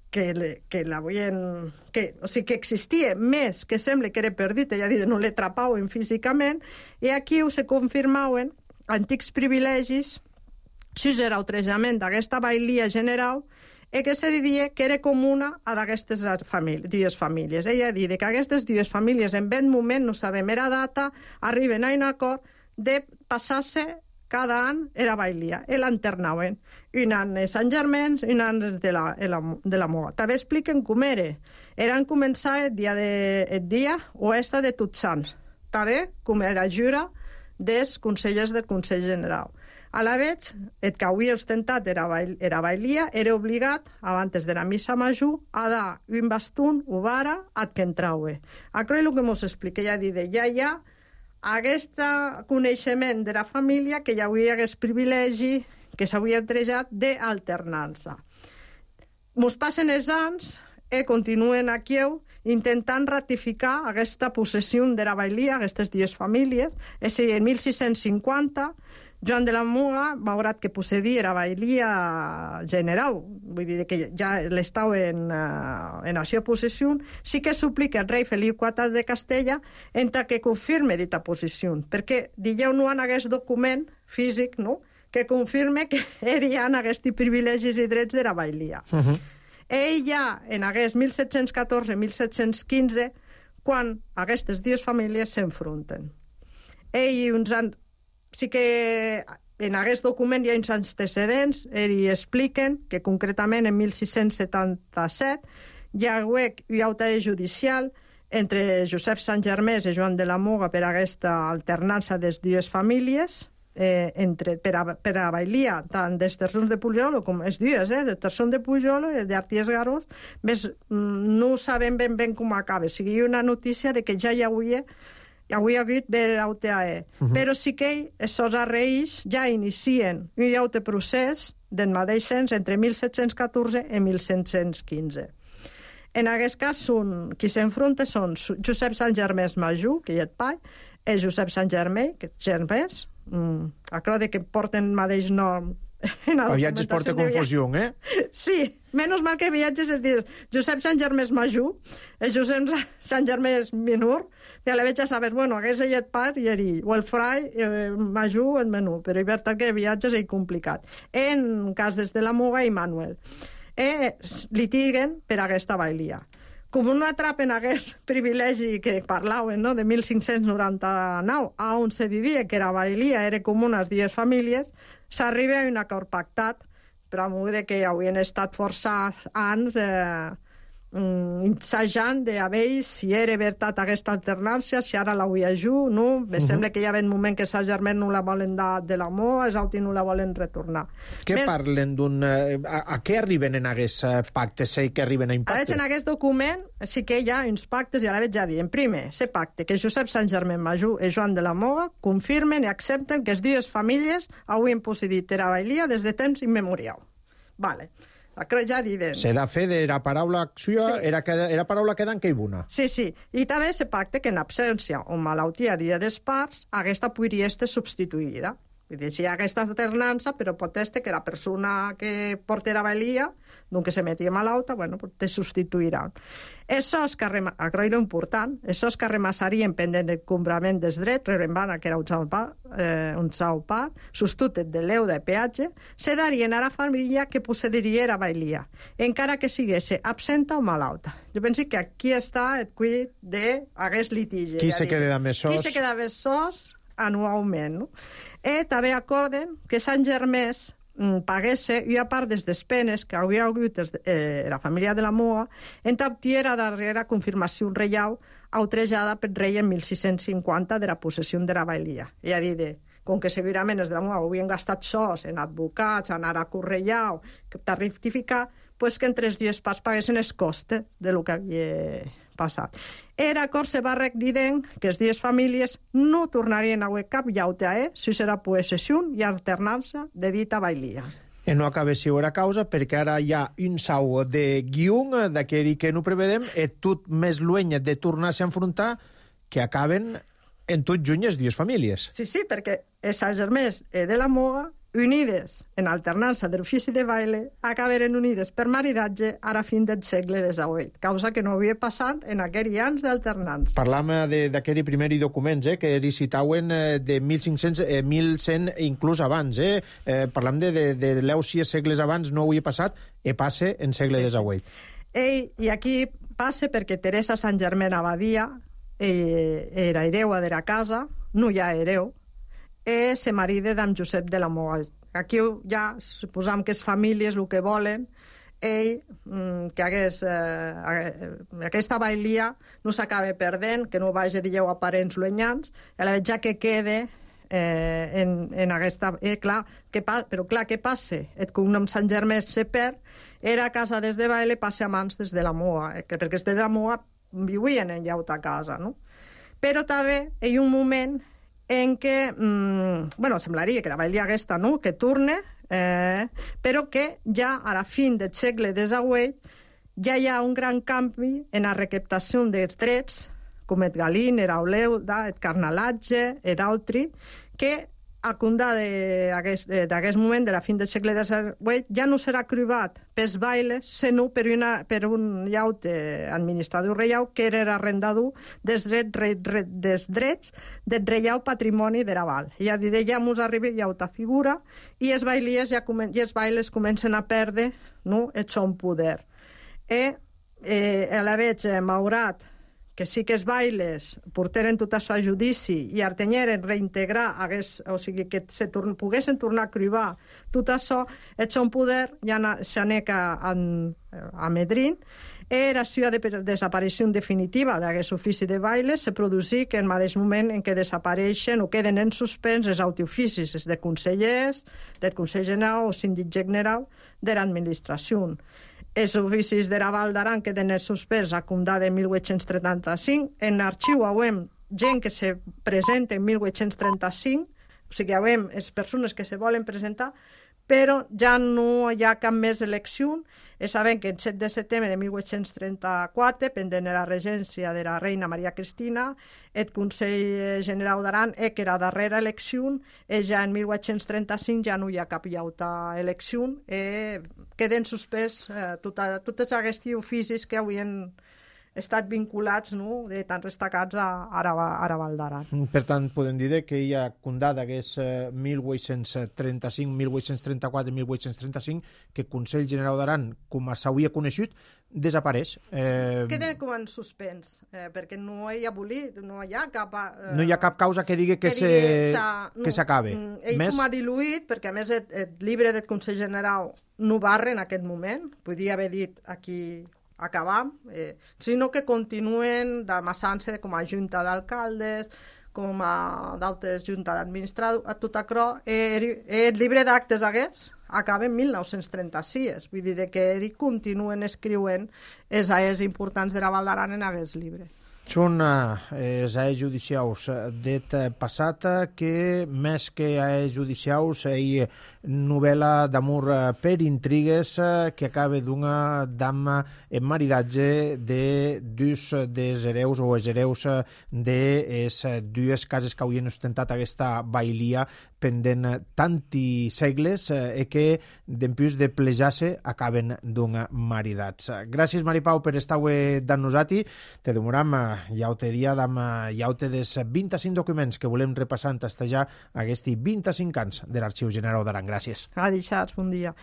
o sigui, que existia més, que sembla que era perdut, ja dit, no l'atrapaven físicament, i aquí se confirmaven antics privilegis, si era outrejament d'aquesta bailia general, i que se diria que era comuna a d'aquestes dues famílies. Ella diu que aquestes dues famílies en ben moment, no sabem era data, arriben a un acord de passar-se cada any era bailia, i l'enternaven. Un any de Sant Germain, un any de la Moga. També expliquen com era. Eren començar el dia oeste de Tots Sants. També com era jura dels consellers del Consell General. A la vegada, el que havia ostentat era bailia, era obligat, abans de la missa major, a dar un bastón o vara ad que entraue. Això és el que ens explica. Ja diu, ja hi ha aquest coneixement de la família que hi havia aquest privilegi que s'havia trejat d'alternança. Ens passen els anys i continuen aquí intentant ratificar aquesta possessió de la bailia, aquestes dues famílies. És a dir, en 1650, Joan de la Muga, malgrat que possedia la bailia general, vull dir que ja l'estava en aquesta possessió, sí que suplica el rei Felip IV de Castella entre que confirme dita possessió, perquè dijeu no en aquest document físic, no?, que confirme que hi ha aquests privilegis i drets de la bailia. Ell ja, en aquest 1714-1715, quan aquestes dues famílies s'enfronten. Sí que en aquest document hi ha uns antecedents, i expliquen que concretament en 1677 hi ha una auta judicial entre Josep Sant Germès i Joan de la Moga per aquesta alternança de les dues famílies, per a bailia tant dels Terçons de Pujol com les dues, de Terçons de Pujol i d'Arties Garós, no sabem ben com acaba. O sigui, hi ha una notícia de que ja hi havia hagut de l'AUTAE. Però sí que els arreis ja inicien un altre procés del mateix sens entre 1714 i 1715. En aquest cas, qui s'enfronta són Josep Sant Germès Major, que hi ha el pai, i Josep Sant Germès, que és Germès, això que porten el mateix nom. A viatges porta confusió, eh? Sí, menys mal que viatges es dius Josep Sant Germès Major, Josep Sant Germès Menor, que a la vegada ja sabes, bueno, hagués ell el pare i ell, o el frai Major el menor, però és veritat que viatges és complicat. En cas des de la Moga i Manuel. Litiguen per aquesta bailia. Com no atrapen aquest privilegi que parlaven, no?, de 1599, on se vivia que la bailia era com unes dues famílies, s'arriba a un acord pactat, per a moure que havien estat força anys ensajant de veure si era veritat aquesta alternància, si ara l'havia ju, no? Me sembla que hi ha un moment que Sant Germès no la volen dar de l'amor, els altres no la volen retornar. Què parlen d'un... A què arriben en aquests pactes? Que arriben a impactes? En aquest document sí que hi ha uns pactes, i a la vegada ja diem, primer, se pacte que Josep Sant Germès Major i Joan de la Moga confirmen i accepten que les dues famílies havien possedit la bailia des de temps immemorial. Vale. Ja diuen... Se da fe de la paraula suya, sí. Era paraula queda en queibuna. Sí. I també se pacta que en absència o malaltia dels parts, aquesta podria estar substituïda. Vull dir, si hi ha aquesta alternança, però pot ser que la persona que porta la bailia, doncs que se metia malalta, bueno, te substituiran. Això és que important, això és que remassarien pendent del comprament dels drets, rebembana, que era un sau part, substitut de l'eu de peatge, se darien a la família que possediria la bailia, encara que sigués absenta o malalta. Jo penso que aquí està el cuit d'aquest litigi. Qui se queda més sos? Qui se queda més sos anualment, no? I també acorden que Sant Germès pagués una part des despenes que havia hagut la família de la Moga en obtenir la darrera confirmació reial outrejada pel rei en 1650 de la possessió de la bailia. I a dir, com que segurament els de la Moga havien gastat sos en advocats, anar a Correial, per rectificar, pues que entre les dues parts paguessin els costes de lo que havia passat. L'acord se va dient que les dues famílies no tornarien a haver cap llaute si serà possessió i alternança de dita bailia. No acaba si era causa, perquè ara hi ha un sau de guion d'aquell que no prevedem, i tot més lluny de tornar-se a enfrontar, que acaben en tot juny les dues famílies. Sí, perquè Sant Germès de la Moga unides en alternança d'ofici de baile, acaberen unides per maridatge a fin del segle XVIII, causa que no havia passat en aquells anys d'alternança. Parlam d'aquell primer documents, que citauen de 1500, 1100, inclús abans. Parlam de l'eu 6 segles abans, no havia passat, i passe en segle XVIII. I aquí passa perquè Teresa Sant Germain Abadia era hereua de la casa, no hi ha hereu, se marida d'en Josep de la Moa. Aquí ja suposam que és famílies el que volen, ell que hagués aquesta bailia no s'acaba perdent, que no vagi de lleu a parents luenyans, ja que quede en aquesta... Però clar, què passa? El cognom Sant Germain se perd, era casa des de baile, passa a mans des de la Moa, perquè els de la Moa viuen en llauta casa, no? Però també hi ha un moment en què, semblaria que la bailia aquesta, no?, que torna, però que ja a la fin del segle XVIII ja hi ha un gran canvi en la recaptació dels drets, com el galín, el auleuda, el carnalatge, i d'altri, que a comptar d'aquest moment, de la fin del segle XVIII, ja no serà cribat pels bailes, sinó per un llaute administrador reial que era arrendador dels drets del reial patrimoni de la val. I a dir ja mos arriba llauta figura i els bailes comencen a perdre el seu poder. A la veig Maurat, que sí que els bailes porteren tot això a judici i artenyeren reintegrar, o sigui, que poguessin tornar a cribar tot això, el seu poder ja s'aneca a Medrin, era la desaparició definitiva d'aquest ofici de bailes se producí que en el mateix moment en què desapareixen o queden en suspens els autooficis de consellers, del Consell General o Síndic General de l'administració. Els oficis de la Val d'Aran queden en suspens a comptar de 1835. En l'arxiu veiem gent que se presenta en 1835, o sigui, veiem les persones que se volen presentar, però ja no hi ha cap més elecció. Sabem que el 7 de setembre de 1834, pendent de la regència de la reina Maria Cristina, el Consell General d'Aran, que era la darrera elecció, ja en 1835 ja no hi ha cap llauta elecció, queden suspès tots aquests oficis que havien estat vinculats, tan destacats a la Val d'Aran. Per tant, podem dir que hi ha comptat d'aquests 1835, 1834 i 1835 que el Consell General d'Aran, com s'havia coneixut, desapareix. Queden com en suspens, perquè no hi ha abolit, no hi ha cap... No hi ha cap causa que digui que s'acabe. Ell com ha diluït, perquè a més el llibre del Consell General no barra en aquest moment, podria haver dit aquí acabam, sinó que continuen d'amassant-se com a junta d'alcaldes, com a d'altres junta d'administradors, a tot això. El llibre d'actes hagués acaba en 1936, vull dir que ells continuen escrivint els aes importants de la Val d'Aran en aquest llibre. Són els aes judicials d'et passat que, més que aes judicials, hi novel·la d'amor per intrigues que acaba d'una dama en maridatge de dos dels hereus o els hereus de les dues cases que havien ostentat aquesta bailia pendent tanti segles que d'empús de plejar-se acaben d'un maridats. Gràcies, Maripau, per estar amb nosaltres. Te demoram llaute dia d'am llaute dels 25 documents que volem repassar en tastejar aquests 25 anys de l'Arxiu General d'Aran. Gràcies. A deixar, bon dia.